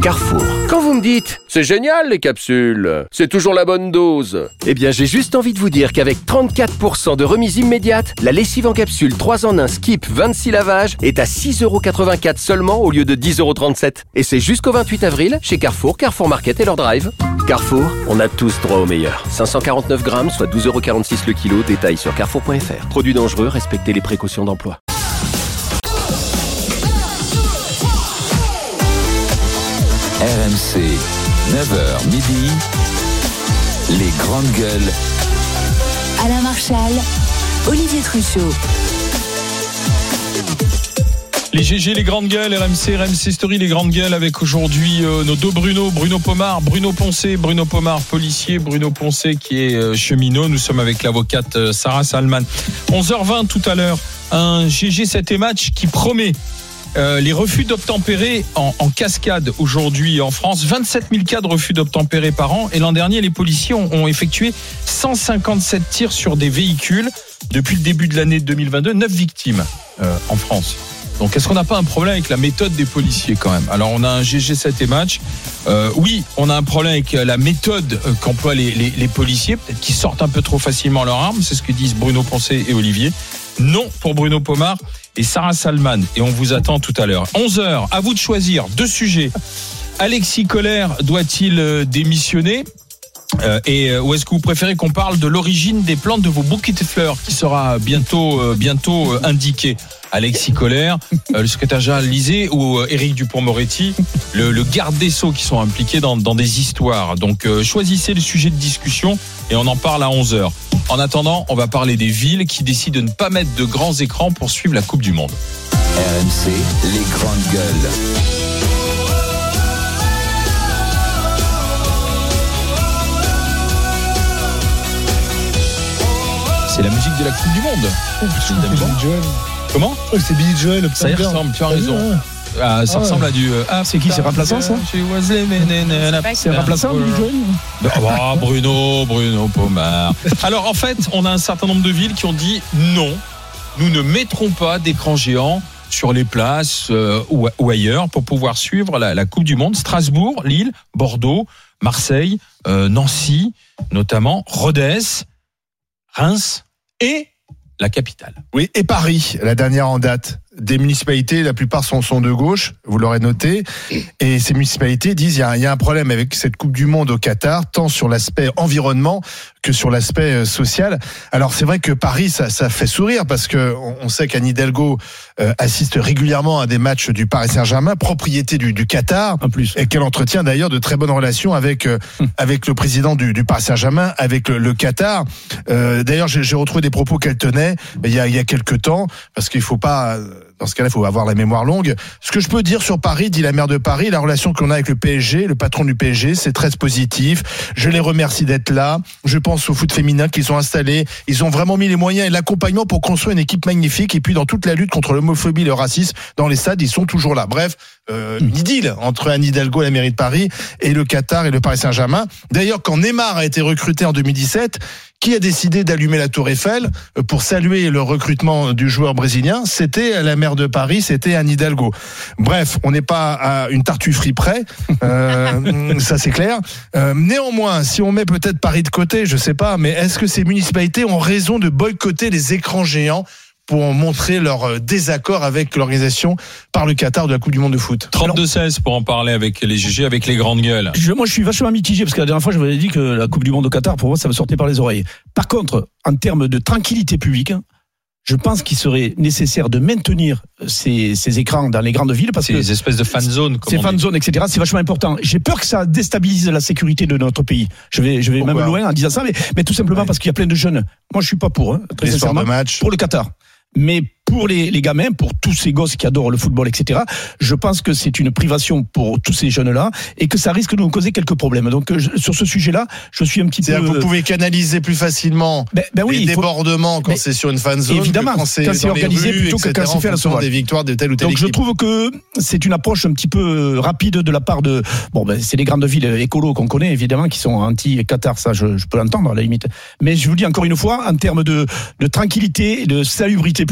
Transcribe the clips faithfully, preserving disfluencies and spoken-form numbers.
Carrefour. Quand vous me dites « C'est génial les capsules, c'est toujours la bonne dose », eh bien j'ai juste envie de vous dire qu'avec trente-quatre pour cent de remise immédiate, la lessive en capsule trois en un Skip vingt-six lavages est à six euros quatre-vingt-quatre seulement au lieu de dix euros trente-sept. Et c'est jusqu'au vingt-huit avril chez Carrefour, Carrefour Market et leur drive. Carrefour, on a tous droit au meilleur. cinq cent quarante-neuf grammes, soit douze euros quarante-six le kilo. Détail sur carrefour point f r. Produit dangereux, respectez les précautions d'emploi. R M C, neuf heures midi, les grandes gueules. Alain Marchal, Olivier Truchot. Les G G, les grandes gueules, R M C, R M C Story, les grandes gueules, avec aujourd'hui euh, nos deux Bruno, Bruno Pomar, Bruno Poncé, Bruno Pomar, policier, Bruno Poncé qui est euh, cheminot. Nous sommes avec l'avocate euh, Sarah Salman. onze heures vingt tout à l'heure, un G G sept et match qui promet euh, les refus d'obtempérer en, en cascade aujourd'hui en France. vingt-sept mille cas de refus d'obtempérer par an. Et l'an dernier, les policiers ont, ont effectué cent cinquante-sept tirs sur des véhicules. Depuis le début de l'année deux mille vingt-deux, neuf victimes euh, en France. Donc, est-ce qu'on n'a pas un problème avec la méthode des policiers quand même ? Alors, on a un G G sept et match. Euh, oui, on a un problème avec la méthode qu'emploient les, les, les policiers, peut-être qu'ils sortent un peu trop facilement leurs armes. C'est ce que disent Bruno Poncé et Olivier. Non pour Bruno Pomar et Sarah Salman. Et on vous attend tout à l'heure. onze heures, à vous de choisir deux sujets. Alexis Kohler doit-il démissionner ? Euh, et euh, ou est-ce que vous préférez qu'on parle de l'origine des plantes de vos bouquets de fleurs qui sera bientôt euh, bientôt euh, indiqué? Alexis Kohler, euh, le secrétaire général Élysée ou euh, Éric Dupond-Moretti, le, le garde des Sceaux qui sont impliqués dans, dans des histoires. Donc euh, choisissez le sujet de discussion et on en parle à onze heures. En attendant, on va parler des villes qui décident de ne pas mettre de grands écrans pour suivre la Coupe du Monde. R M C, les grandes gueules. C'est la musique de la Coupe du Monde. Oh, c'est Billy Joel. Comment ? Oh, c'est Billy Joel. Ça y ressemble, tu as raison. Ah, ça ah, ressemble ouais. à du. Ah, c'est qui ? C'est remplaçant ça ? C'est remplaçant Billy Joel ? Oh, Bruno, Bruno Pomar. Alors en fait, on a un certain nombre de villes qui ont dit non, nous ne mettrons pas d'écran géant sur les places euh, ou, ou ailleurs pour pouvoir suivre la, la Coupe du Monde. Strasbourg, Lille, Bordeaux, Marseille, euh, Nancy, notamment Rodez, Reims et la capitale. Oui, et Paris, la dernière en date. Des municipalités, la plupart sont, sont de gauche, vous l'aurez noté, et ces municipalités disent qu'il y, y a un problème avec cette Coupe du Monde au Qatar, tant sur l'aspect environnement que sur l'aspect social. Alors c'est vrai que Paris, ça, ça fait sourire, parce que on, on sait qu'Anne Hidalgo euh, assiste régulièrement à des matchs du Paris Saint-Germain, propriété du, du Qatar, en plus, et qu'elle entretient d'ailleurs de très bonnes relations avec euh, hum. avec le président du, du Paris Saint-Germain, avec le, le Qatar. Euh, d'ailleurs, j'ai, j'ai retrouvé des propos qu'elle tenait il y a, il y a quelques temps, parce qu'il faut pas... Dans ce cas-là, il faut avoir la mémoire longue. Ce que je peux dire sur Paris, dit la maire de Paris, la relation qu'on a avec le P S G, le patron du P S G, c'est très positif. Je les remercie d'être là. Je pense au foot féminin qu'ils ont installé. Ils ont vraiment mis les moyens et l'accompagnement pour construire une équipe magnifique. Et puis, dans toute la lutte contre l'homophobie et le racisme, dans les stades, ils sont toujours là. Bref, euh, une idylle entre Anne Hidalgo, la mairie de Paris, et le Qatar et le Paris Saint-Germain. D'ailleurs, quand Neymar a été recruté en deux mille dix-sept, qui a décidé d'allumer la Tour Eiffel pour saluer le recrutement du joueur brésilien? C'était la maire de Paris, c'était Anne Hidalgo. Bref, on n'est pas à une tartufferie près, euh, ça c'est clair. Euh, néanmoins, si on met peut-être Paris de côté, je sais pas, mais est-ce que ces municipalités ont raison de boycotter les écrans géants pour montrer leur désaccord avec l'organisation par le Qatar de la Coupe du Monde de foot? trente-deux seize pour en parler avec les G G, avec les grandes gueules. Je, moi, je suis vachement mitigé parce que la dernière fois, j'avais dit que la Coupe du Monde au Qatar, pour moi, ça me sortait par les oreilles. Par contre, en termes de tranquillité publique, je pense qu'il serait nécessaire de maintenir ces, ces écrans dans les grandes villes parce c'est que les espèces de fan zones, ces fan zones, et cetera. C'est vachement important. J'ai peur que ça déstabilise la sécurité de notre pays. Je vais, je vais même loin en disant ça, mais, mais tout simplement ouais. parce qu'il y a plein de jeunes. Moi, je suis pas pour, hein, très sincèrement, de match. Pour le Qatar. Mais pour les, les gamins, pour tous ces gosses qui adorent le football, et cetera, je pense que c'est une privation pour tous ces jeunes-là et que ça risque de nous causer quelques problèmes. Donc, je, sur ce sujet-là, je suis un petit C'est-à-dire peu... C'est-à-dire que vous pouvez canaliser plus facilement ben, ben oui, les débordements faut... quand mais c'est sur une fan zone, évidemment, que quand c'est, quand c'est organisé rues, plutôt que quand c'est fait à la sauvage. Des victoires de telle ou telle Donc, équipe. je trouve que c'est une approche un petit peu rapide de la part de... Bon, ben, c'est les grandes villes écolos qu'on connaît, évidemment, qui sont anti-Qatar, ça, je, je peux l'entendre, à la limite. Mais je vous dis encore une fois, en termes de, de tranquillité et de salubrité publique, même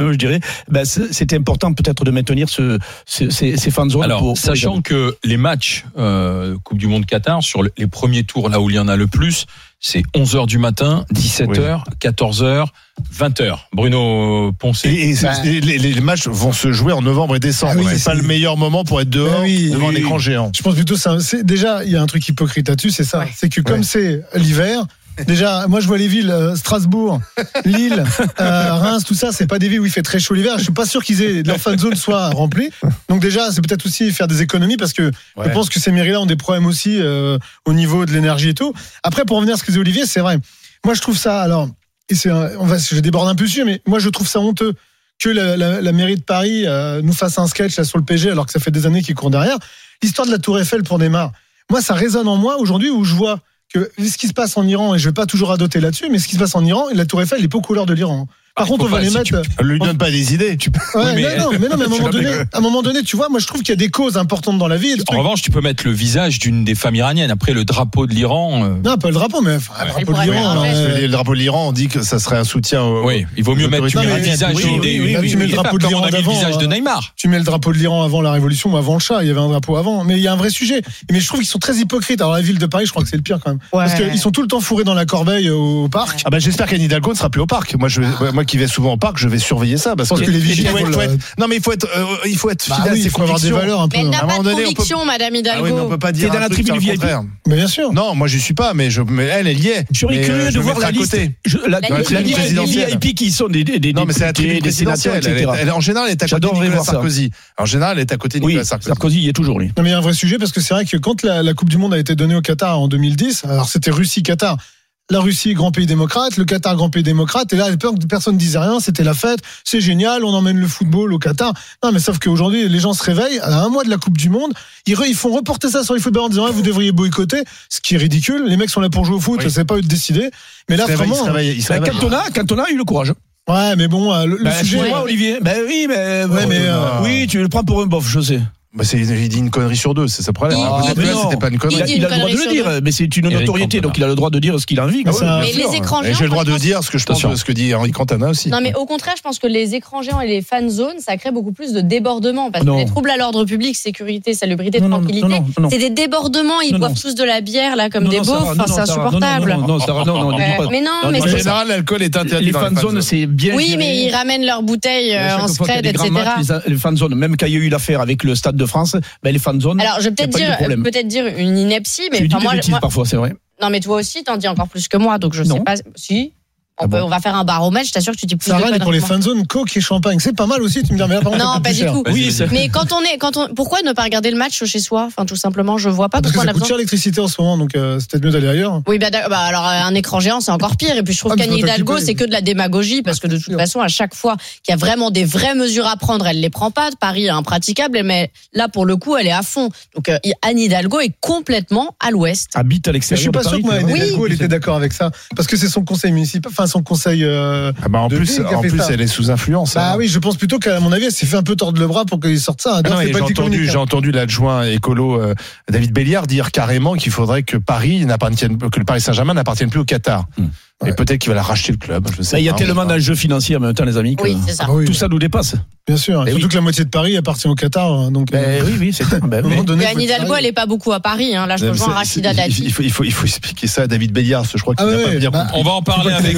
veut, je dirais. Ben, c'était important peut-être de maintenir ce, ce, ces, ces fan zones. Alors, pour, sachant pour que les matchs euh, Coupe du Monde Qatar, sur les premiers tours, là où il y en a le plus, c'est onze heures du matin, dix-sept heures, oui. quatorze heures, vingt heures. Bruno Poncet. Et, et bah, les, les matchs vont se jouer en novembre et décembre. Ah oui, c'est, c'est pas le meilleur moment pour être dehors bah oui, devant oui, un écran oui. géant. Je pense plutôt ça. C'est, déjà, il y a un truc hypocrite là-dessus, c'est ça. Ouais. C'est que comme ouais. c'est l'hiver. Déjà, moi je vois les villes euh, Strasbourg, Lille, euh, Reims, tout ça, c'est pas des villes où il fait très chaud l'hiver. Je suis pas sûr qu'ils aient leur fan zone soit remplie. Donc déjà, c'est peut-être aussi faire des économies parce que ouais. je pense que ces mairies-là ont des problèmes aussi euh, au niveau de l'énergie et tout. Après, pour revenir à ce que disait Olivier, c'est vrai. Moi, je trouve ça. Alors, et c'est, on va, je déborde un peu dessus, mais moi, je trouve ça honteux que la, la, la mairie de Paris euh, nous fasse un sketch là sur le P G alors que ça fait des années qu'ils courent derrière. L'histoire de la Tour Eiffel pour Neymar. Moi, ça résonne en moi aujourd'hui où je vois que ce qui se passe en Iran, et je ne vais pas toujours radoter là-dessus, mais ce qui se passe en Iran, la Tour Eiffel n'est pas aux couleurs de l'Iran. Par ah, contre, on va pas, les si mettre. Tu lui donne pas des idées. Tu peux... ouais, oui, mais... Non, non, mais non, mais à un moment donné, à un moment donné, tu vois, moi je trouve qu'il y a des causes importantes dans la vie. En truc... revanche, tu peux mettre le visage d'une des femmes iraniennes. Après, le drapeau de l'Iran. Euh... Non, pas le drapeau, mais enfin, le drapeau de l'Iran. Alors, euh... Le drapeau de l'Iran, on dit que ça serait un soutien. Au... Oui, il vaut mieux mettre tu mets le visage Tu mets le drapeau de l'Iran avant. Le visage de Neymar. Tu mets le drapeau de l'Iran avant la Révolution ou avant le Shah. Il y avait un drapeau avant. Mais il y a un vrai sujet. Mais je trouve qu'ils sont très hypocrites. Alors la ville de Paris, je crois que c'est le pire quand même, parce qu'ils sont tout le temps fourrés dans la corbeille au parc. Ah ben j'espère qu'Anne Hidalgo ne sera plus au parc. Moi, moi qui vais souvent au parc, je vais surveiller ça parce que, que les vigilants il faut être, non mais il faut être euh, il faut être fidèle bah oui, à ses il faut avoir des valeurs un peu. Mais elle n'a pas de donné, conviction, peut... Madame Hidalgo. Ah oui, on peut pas dire dans la tribune V I P. Mais bien sûr. Non, moi j'y suis pas, mais je, mais elle, elle y est. Je serais curieux de voir la liste. La liste des V I P qui sont des des non mais c'est la tribune présidentielle. En général, elle est à côté de Nicolas Sarkozy. En général, elle est à côté de Nicolas Sarkozy. Sarkozy y est toujours lui. Non mais il y a un vrai sujet parce que c'est vrai que quand la Coupe du Monde a été donnée au Qatar en deux mille dix, alors c'était Russie-Qatar. La Russie, grand pays démocrate, le Qatar, grand pays démocrate, et là, personne ne disait rien, c'était la fête, c'est génial, on emmène le football au Qatar. Non, mais sauf qu'aujourd'hui, les gens se réveillent, à un mois de la Coupe du Monde, ils, re, ils font reporter ça sur les footballeurs en disant, ouais, vous devriez boycotter, ce qui est ridicule, les mecs sont là pour jouer au foot, oui. C'est pas eux de décider. Mais là, vraiment. Il se réveille, il se réveille. Cantona, Cantona a eu le courage. Ouais, mais bon, le, bah, le sujet. Moi, Olivier. Ben oui, mais. Ouais, mais euh, oui, tu le prends pour un bof, je sais. Bah c'est, il dit une connerie sur deux, c'est ça le problème. Ah, ah, mais non, c'était pas une connerie. Il, il a le droit de le dire, mais c'est une notoriété, donc il a le droit de dire ce qu'il a envie. Mais, ça, mais les écrans géants. Et j'ai le droit de dire ce que je pense de ce que dit Henri Cantona aussi. Non, mais au contraire, je pense que les écrans géants et les fan zones, ça crée beaucoup plus de débordements. Parce que les troubles à l'ordre public, sécurité, salubrité, tranquillité, c'est des débordements. Ils boivent tous de la bière, là, comme des beaufs. Enfin, c'est insupportable. Non, non, non, mais non, mais en général, l'alcool est interdit. Les fan zones, c'est bien. Oui, mais ils ramènent leurs bouteilles en scred, et cetera. Les fan zones, même quand il y a eu l'affaire avec le Stade de France, fan zone. Alors, je vais peut-être dire, peut-être dire une ineptie, mais tu dis enfin, des moi, bêtises moi, parfois, c'est vrai. Non, mais toi aussi, t'en dis encore plus que moi, donc je non. sais pas. Si. On, ah peut, bon. on va faire un baromètre, je t'assure que tu dis plus ça de conneries. Pour les fan zones, coke et champagne, c'est pas mal aussi, tu me dis, mais là, par contre, non, pas du tout. Oui, mais quand on est, quand on, pourquoi ne pas regarder le match chez soi? Enfin, tout simplement, je vois pas parce pourquoi que ça on a coûte cher l'électricité en ce moment, donc euh, c'est peut-être mieux d'aller ailleurs. Oui, bah, bah alors un écran géant, c'est encore pire. Et puis je trouve ah, qu'Anne Hidalgo, c'est que de la démagogie, parce que de toute façon, à chaque fois qu'il y a vraiment des vraies mesures à prendre, elle les prend pas. Paris est impraticable, mais là, pour le coup, elle est à fond. Donc euh, Anne Hidalgo est complètement à l'ouest. Habite à l'extérieur. Je suis pas sûr que Anne Hidalgo, elle était d'accord avec ça, parce que c'est son conseil municipal, enfin son conseil. En plus, en plus elle est sous influence. Ah oui, je pense plutôt qu'à mon avis, elle s'est fait un peu tordre le bras pour qu'il sorte ça. Ah non, j'ai entendu, j'ai entendu l'adjoint écolo euh, David Béliard dire carrément qu'il faudrait que Paris n'appartienne, que le Paris Saint-Germain n'appartienne plus au Qatar. Hum. Et ouais. peut-être qu'il va la racheter le club. Je sais il y a pas, tellement d'enjeux financiers en même temps, les amis. Que oui, c'est ça. Ah oui, tout ça nous dépasse. Bien sûr. Et surtout oui. que la moitié de Paris appartient au Qatar. Donc, ben, euh... oui, oui, c'est ça. Ben, mais donné, Anne Hidalgo, elle n'est pas beaucoup à Paris. Hein. Là, je rejoins Rachida Dati. Il faut, il, faut, il faut expliquer ça à David Béliard. Je crois qu'il ah, va ouais, pas venir. Bah, on va en parler avec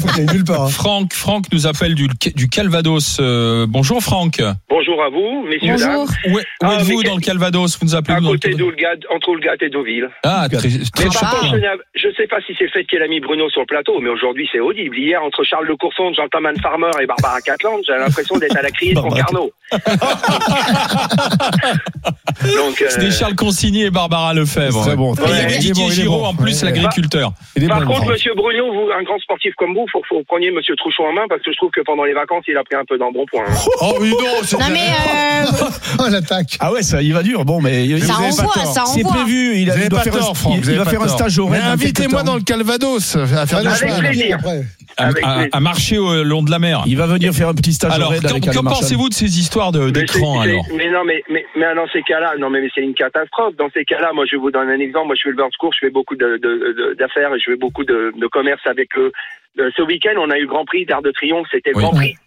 euh, Franck. Franck nous appelle du, du Calvados. Euh, bonjour, Franck. Bonjour à vous, messieurs, bonjour. dames. Où, est, où ah, êtes-vous dans le Calvados? Vous nous appelez à côté d'Oulgate, entre Oulgate et Deauville. Ah, très, très mais par contre, je ne sais pas si c'est le fait qu'elle a mis Bruno sur le plateau, mais aujourd'hui, c'est audible. Hier, entre Charles de Courson, Gentleman Farmer et Barbara Catland, j'ai l'impression d'être à la criée de Concarneau. Donc, euh... c'était Charles Consigny et Barbara Lefebvre. C'est bon. Ouais, il y avait Didier Giraud en plus, ouais, l'agriculteur. Par, par contre, monsieur Bruno, vous, un grand sportif comme vous, faut, faut preniez monsieur Trouchon en main parce que je trouve que pendant les vacances, il a pris un peu d'embonpoint. Hein. Oh oui, non, c'est non, mais euh... oh, l'attaque. Ah ouais, ça, il va dur. Bon, mais ça envoie, ça envoie. C'est prévu. Il, a, il doit faire, tort, un, Franck, il, il va faire un stage au Rennes. Invitez-moi dans le Calvados à faire du cheval. Avec plaisir. À, à, à marcher au long de la mer. Il va venir faire un petit stage. Alors, qu'en pensez-vous de ces histoires de, d'écran c'est, alors c'est, Mais non, mais, mais, mais dans ces cas-là, non, mais, mais c'est une catastrophe. Dans ces cas-là, moi, je vais vous donner un exemple. Moi, je suis éleveur de secours, je fais beaucoup de, de, de, d'affaires et je fais beaucoup de, de commerce avec eux. Ce week-end, on a eu le Grand Prix d'Arc de Triomphe. C'était le oui. Grand Prix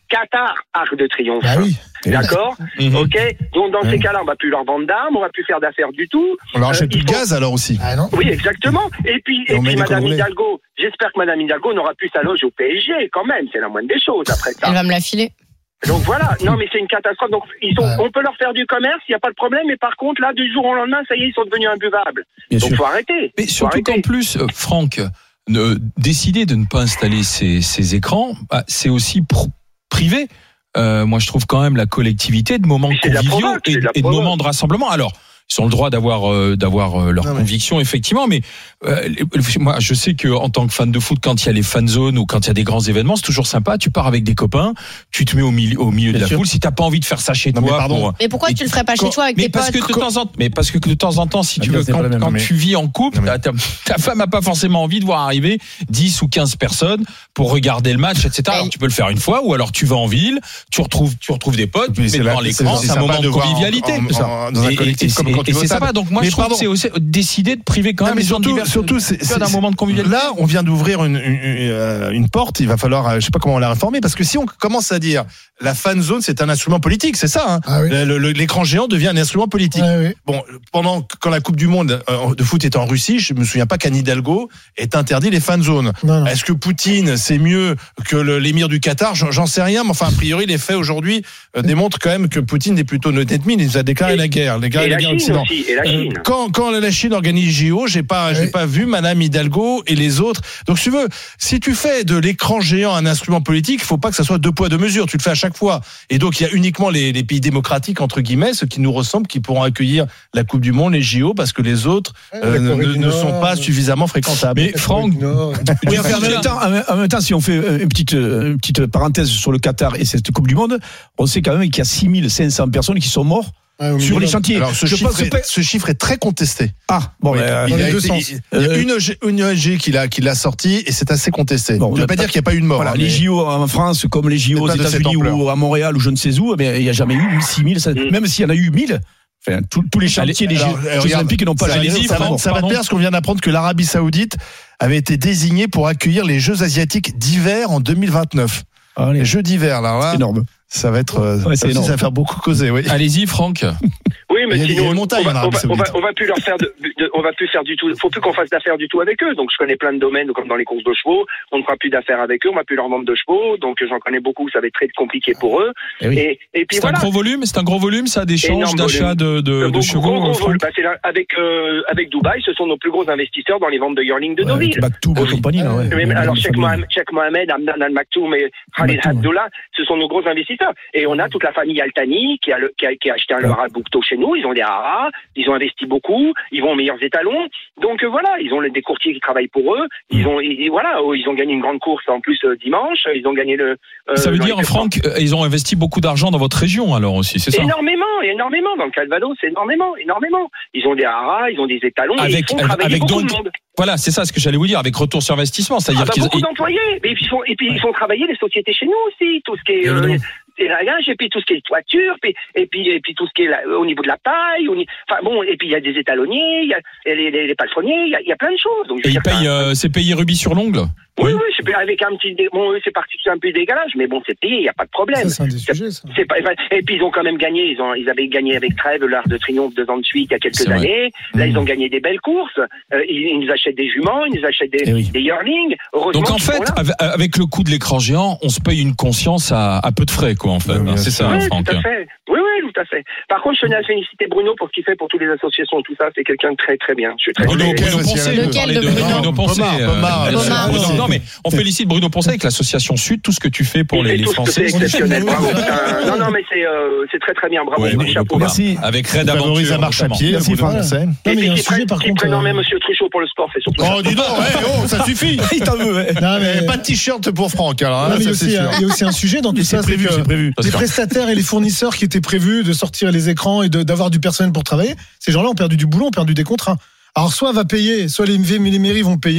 Qatar Arc de Triomphe. Ah oui. D'accord. Mmh. Ok. Donc dans mmh. ces cas-là, on va plus leur vendre d'armes, on va plus faire d'affaires du tout. On leur achète Euh, plus il de faut- gaz alors aussi. Ah non. Oui, exactement. Et puis, Et et on met puis des Madame collets. Hidalgo, j'espère que Madame Hidalgo n'aura plus sa loge au P S G quand même. C'est la moindre des choses après ça. Elle va me la filer. Donc voilà, non mais c'est une catastrophe. Donc ils sont, Ouais. on peut leur faire du commerce, il n'y a pas de problème. Mais par contre là, du jour au lendemain, ça y est, ils sont devenus imbuvables. Bien Donc sûr. faut arrêter. Mais Faut surtout arrêter. qu'en plus, euh, Franck, ne, décider de ne pas installer ces, ces écrans, bah, c'est aussi pr- privé. Euh, moi, je trouve quand même la collectivité de moments Mais c'est de la conviviaux provoque, et, c'est de la et de provoque. moments de rassemblement. Alors, ils ont le droit d'avoir euh, d'avoir euh, leurs Non, mais- convictions effectivement, mais euh, les- moi je sais que en tant que fan de foot, quand il y a les fan zones ou quand il y a des grands événements, c'est toujours sympa. Tu pars avec des copains, tu te mets au milieu au milieu de Bien la sûr. foule. Si t'as pas envie de faire ça chez Non, mais toi, pardon. pour- Mais pourquoi Et tu le ferais pas quand- chez toi avec mais tes parce potes que de temps en temps, mais parce que de temps en temps, si Ah, tu bien, veux, c'est pas quand, la même, quand mais- tu vis en couple, Non, mais- ta, ta femme a pas forcément envie de voir arriver dix ou quinze personnes pour regarder le match, et cetera. Alors tu peux le faire une fois, ou alors tu vas en ville, tu retrouves, tu retrouves des potes, tu Puis mets c'est devant la- l'écran, c'est c'est un sympa moment de de voir en- convivialité. en- ça. en- dans un Et- collectif et- comme et- quand tu et vas au c'est stade. sympa. Donc moi Mais je trouve pardon. que c'est aussi décider de priver quand Non, même mais les gens surtout, divers- surtout, c'est, tu vois, c'est- d'un moment de convivialité. là, on vient d'ouvrir une, une, une, une porte. Il va falloir, euh, je sais pas comment on l'a réformer, parce que si on commence à dire la fan zone, c'est un instrument politique, c'est ça. Hein. Ah oui. Le- le- l'écran géant devient un instrument politique. Ouais, oui. Bon, pendant quand la Coupe du Monde euh, de foot était en Russie, je me souviens pas qu'Anne Hidalgo ait interdit les fan zones. Non, non. Est-ce que Poutine c'est mieux que le- l'émir du Qatar? J'en j'en sais rien, mais enfin a priori les faits aujourd'hui euh, démontrent quand même que Poutine est plutôt notre ennemi. Il nous a déclaré Et- la guerre, déclaré Et la la guerre Chine d'Occident. aussi, et la Euh, Chine. Quand, quand la Chine organise J O, j'ai pas, j'ai Oui. pas vu Madame Hidalgo et les autres. Donc, si tu veux, si tu fais de l'écran géant un instrument politique, il faut pas que ça soit deux poids deux mesures. Tu le fais à chaque fois. Et donc, il y a uniquement les, les pays démocratiques entre guillemets, ceux qui nous ressemblent, qui pourront accueillir la Coupe du Monde, les J O, parce que les autres Ouais, euh, la ne, Corée du ne Nord, sont pas euh, suffisamment fréquentables. Mais Franck, Du Nord. Oui, enfin, en, même temps, en même temps, si on fait une petite, une petite parenthèse sur le Qatar et cette Coupe du Monde, on sait quand même qu'il y a six mille cinq cents personnes qui sont mortes Ouais, au sur minimum. les chantiers. Alors, ce Je chiffre, pense est, pas- ce chiffre est très contesté. Ah, bon, Oui, ben, il dans y a les deux été- sens. il y a Euh, une O G, une O G qui l'a, qui l'a sorti et c'est assez contesté. Bon, je ne veux on pas a dire pas- qu'il n'y a pas eu de mort. voilà, hein, les mais- J O en France, comme les J O aux C'est pas de cette États-Unis ampleur. ou à Montréal ou je ne sais où, mais il n'y a jamais eu six mille, ça- Mm. même s'il y en a eu mille. Enfin, tous tous les chantiers des Jeux Alors, euh, Jeux regarde, Olympiques n'ont pas ça, la allez-y, ça, va- Pardon, ça va te pardon. plaire parce qu'on vient d'apprendre que l'Arabie Saoudite avait été désignée pour accueillir les Jeux asiatiques d'hiver en deux mille vingt-neuf. Allez, Les Jeux d'hiver, alors là, c'est énorme. ça va être, euh, Ouais, ça c'est aussi, énorme. ça va faire beaucoup causer, oui. Allez-y, Franck. Oui, mais Il y a- il y a sinon, une montagne on va, en Arabie on va, on va, Saoudite. on va plus leur faire de, de- on va plus faire du tout. Faut plus qu'on fasse d'affaires du tout avec eux. Donc, je connais plein de domaines, comme dans les courses de chevaux. On ne fera plus d'affaires avec eux. On va plus leur vendre de chevaux. Donc, j'en connais beaucoup. Ça va être très compliqué pour eux. Eh oui. Et, et puis C'est un voilà. gros volume, c'est un gros volume, ça, d'échange, Énorme d'achat de, de, Euh, de gros, chevaux. gros, gros Franck vol. Bah, c'est là, avec, euh, avec Dubaï, ce sont nos plus gros investisseurs dans les ventes de yearling de Ouais, Deauville. avec Maktoum et Oui. compagnie, là, ouais. Mais, mais alors, Ouais, Cheikh famille. Mohamed, Cheikh Mohamed, Hamdan Al Maktoum et Khalid Maktoum, Abdullah, ce sont nos gros investisseurs. Et on a toute la famille Altani qui a, le, qui a, qui a acheté un Lara Boukto chez nous. Ils ont des haras, ils ont investi beaucoup, ils vont aux meilleurs étalons. Donc euh, voilà, ils ont des courtiers qui travaillent pour eux. Ils ont, ils, voilà, oh, ils ont gagné une grande course en plus euh, dimanche. Ils ont gagné le. euh, Ça veut dans dire, les- Franck, euh, ils ont investi beaucoup d'argent dans votre région alors aussi, c'est ça? Énormément, énormément. Dans le Calvados, énormément, énormément. Ils ont des haras, ils ont des étalons. et Avec- ils font avec- travailler avec beaucoup donc- de monde. Voilà, c'est ça ce que j'allais vous dire, avec retour sur investissement, Ah, c'est-à-dire bah, qu'ils beaucoup d'employés. Et puis, ils font, et puis ils font travailler les sociétés chez nous aussi, tout ce qui est euh, Évidemment. élagage, et puis tout ce qui est toiture, puis, et puis et puis tout ce qui est là, au niveau de la taille, au ni- enfin bon, et puis il y a des étalonniers, il y a les, les, les palefreniers, il y a, il y a plein de choses. Donc, je et veux ils dire, payent, ça- euh, c'est payé rubis sur l'ongle. oui, oui, c'est avec un petit, dé- bon, eux, c'est parti c'est un peu dégalage, mais bon, c'est payé, il y a pas de problème. Ça, c'est un des sujets, ça. C'est pas, enfin, et puis ils ont quand même gagné. Ils ont, ils avaient gagné avec Trèves l'Arc de Triomphe deux ans de suite il y a quelques C'est vrai. années. Là, Mmh. ils ont gagné des belles courses. Euh, ils, ils nous achètent des juments, ils nous achètent des, Eh oui. des yearlings. Heureusement Donc en qu'ils sont fait, là. avec, avec le coût de l'écran géant, on se paye une conscience à, à peu de frais, quoi, en fait. Oui, bien c'est sûr. ça, Oui, Franck. tout à fait. Oui, oui, tout à fait. Par contre, je tenais à féliciter Bruno pour ce qu'il fait pour toutes les associations, tout ça. C'est quelqu'un de très, très bien. Je suis très Bruno, très- Lequel, Bruno aussi, Poncet, Lequel vous parlez de de Bruno Bruno Poncet. Pomard, euh, Pomard, bien sûr. Pomard, Bruno- oui. Non, mais on félicite Bruno Poncet avec l'association Sud, tout ce que tu fais pour Il les, fait les tout ce que Français. c'est exceptionnel. Bravo. putain. Non, non, mais c'est euh, c'est très, très bien. Bravo. Ouais, Bruno Chapeau. Pomard. Merci. Avec Red Il favorise Aventure. la marche à notamment. pied, Merci, Bruno Franck. Poncet. Non, mais il y a un qui sujet, prenne, par qui contre. prenne en euh, main Monsieur Truchot pour le sport, c'est surtout ça. Oh, dis donc, ouais, oh, ça suffit. Il t'en veut, ouais. Non, mais, Eh, Pas de t-shirt pour Franck, alors, non, hein, mais il, y a ça, c'est aussi, sûr. un- il y a aussi un sujet dans tout Mais ça, c'est c'est prévu, que c'est prévu. les prestataires et les fournisseurs qui étaient prévus de sortir les écrans et de- d'avoir du personnel pour travailler, ces gens-là ont perdu du boulot, ont perdu des contrats. Alors soit va payer, soit les, les mairies vont payer,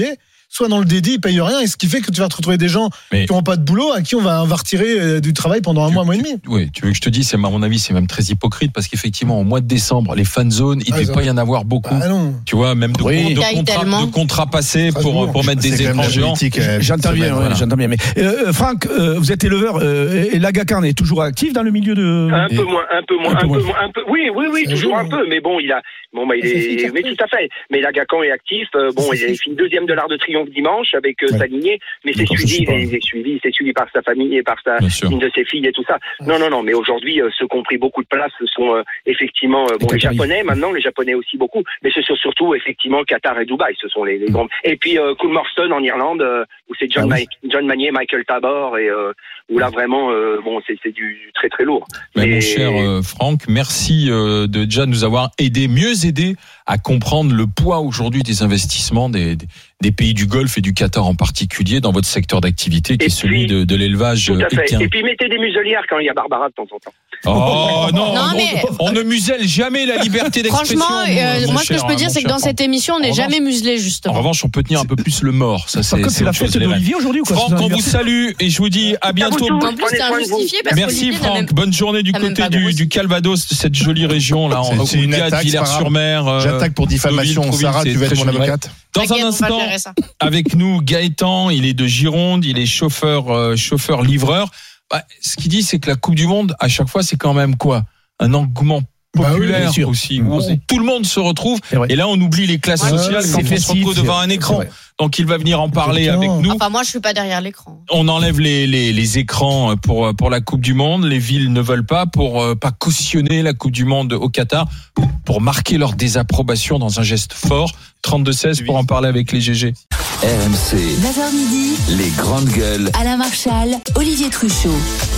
soit dans le dédit, ils payent rien, et ce qui fait que tu vas te retrouver des gens mais qui n'ont pas de boulot, à qui on va, on va retirer du travail pendant un tu, mois, un mois et tu, demi. Oui, tu veux que je te dise, c'est, à mon avis, c'est même très hypocrite, parce qu'effectivement, au mois de décembre, les fan zones, il ne ah, devait pas y en avoir beaucoup. Ah, non. Tu vois, même de, oui. de, de, contrats, de contrats passés pour, pour mettre des écrans géants. J'entends bien, ouais, j'entends bien. Mais euh, Franck, euh, vous êtes éleveur, euh, et l'Agacan est toujours actif dans le milieu de. Un peu moins, un peu moins, un peu moins, un peu. Oui, oui, oui, toujours un peu. Mais bon, il a, bon, bah, il est, mais tout à fait. Mais l'Agacan est actif. Bon, il a fini deuxième de l'Arc de Triomphe dimanche avec sa lignée, mais c'est suivi, il est suivi, c'est suivi par sa famille et par sa, une de ses filles et tout ça. Non, non, non. Mais aujourd'hui, ceux qui ont pris beaucoup de place, ce sont effectivement, bon, les Japonais maintenant, les Japonais aussi beaucoup, mais ce sont surtout effectivement Qatar et Dubaï. Ce sont les, les grands. Et puis Coolmorston en Irlande, où c'est John, ouais. Ma- John Manier, Michael Tabor, et euh, où là vraiment, euh, bon, c'est, c'est du très très lourd. Mais et... mon cher euh, Franck, merci euh, de déjà nous avoir aidé, mieux aidé à comprendre le poids aujourd'hui des investissements des, des, des pays du Golfe et du Qatar en particulier dans votre secteur d'activité qui et est puis, celui de, de l'élevage équin. Et puis mettez des muselières quand il y a Barbara de temps en temps. Oh non, non mais... on, on ne muselle jamais la liberté d'expression. Franchement, euh, moi cher, ce que je peux dire, c'est que dans cette émission, on n'est jamais muselé justement. En revanche, on peut tenir un peu plus le mort. Ça, c'est, c'est, c'est la fête d'Olivier aujourd'hui ou quoi? Franck, on vous salue et je vous dis à bientôt. En plus, c'est injustifié parce que merci Franck. Même... Bonne journée du côté du, du Calvados, de cette jolie région là, en Villers-sur-Mer. J'attaque pour diffamation. Sarah, tu vas être mon avocate. Dans un instant, avec nous, Gaëtan, il est de Gironde, il est chauffeur, euh, chauffeur livreur. Bah, ce qu'il dit, c'est que la Coupe du Monde, à chaque fois, c'est quand même quoi? Un engouement populaire bah oui, aussi, où on, tout le monde se retrouve. Et là, on oublie les classes ouais, sociales quand on se retrouve devant un écran. Donc, il va venir en parler avec nous. Enfin, moi, je suis pas derrière l'écran. On enlève les, les, les écrans pour, pour la Coupe du Monde. Les villes ne veulent pas pour euh, pas cautionner la Coupe du Monde au Qatar, pour marquer leur désapprobation dans un geste fort. trente-deux seize pour en parler avec les G G. R M C. neuf heures midi. Les grandes gueules. Alain Marchal, Olivier Truchot.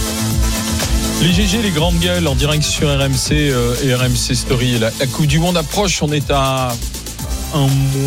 Les G G, les grandes gueules, en direct sur R M C euh, et R M C Story. La, la Coupe du Monde approche, on est à un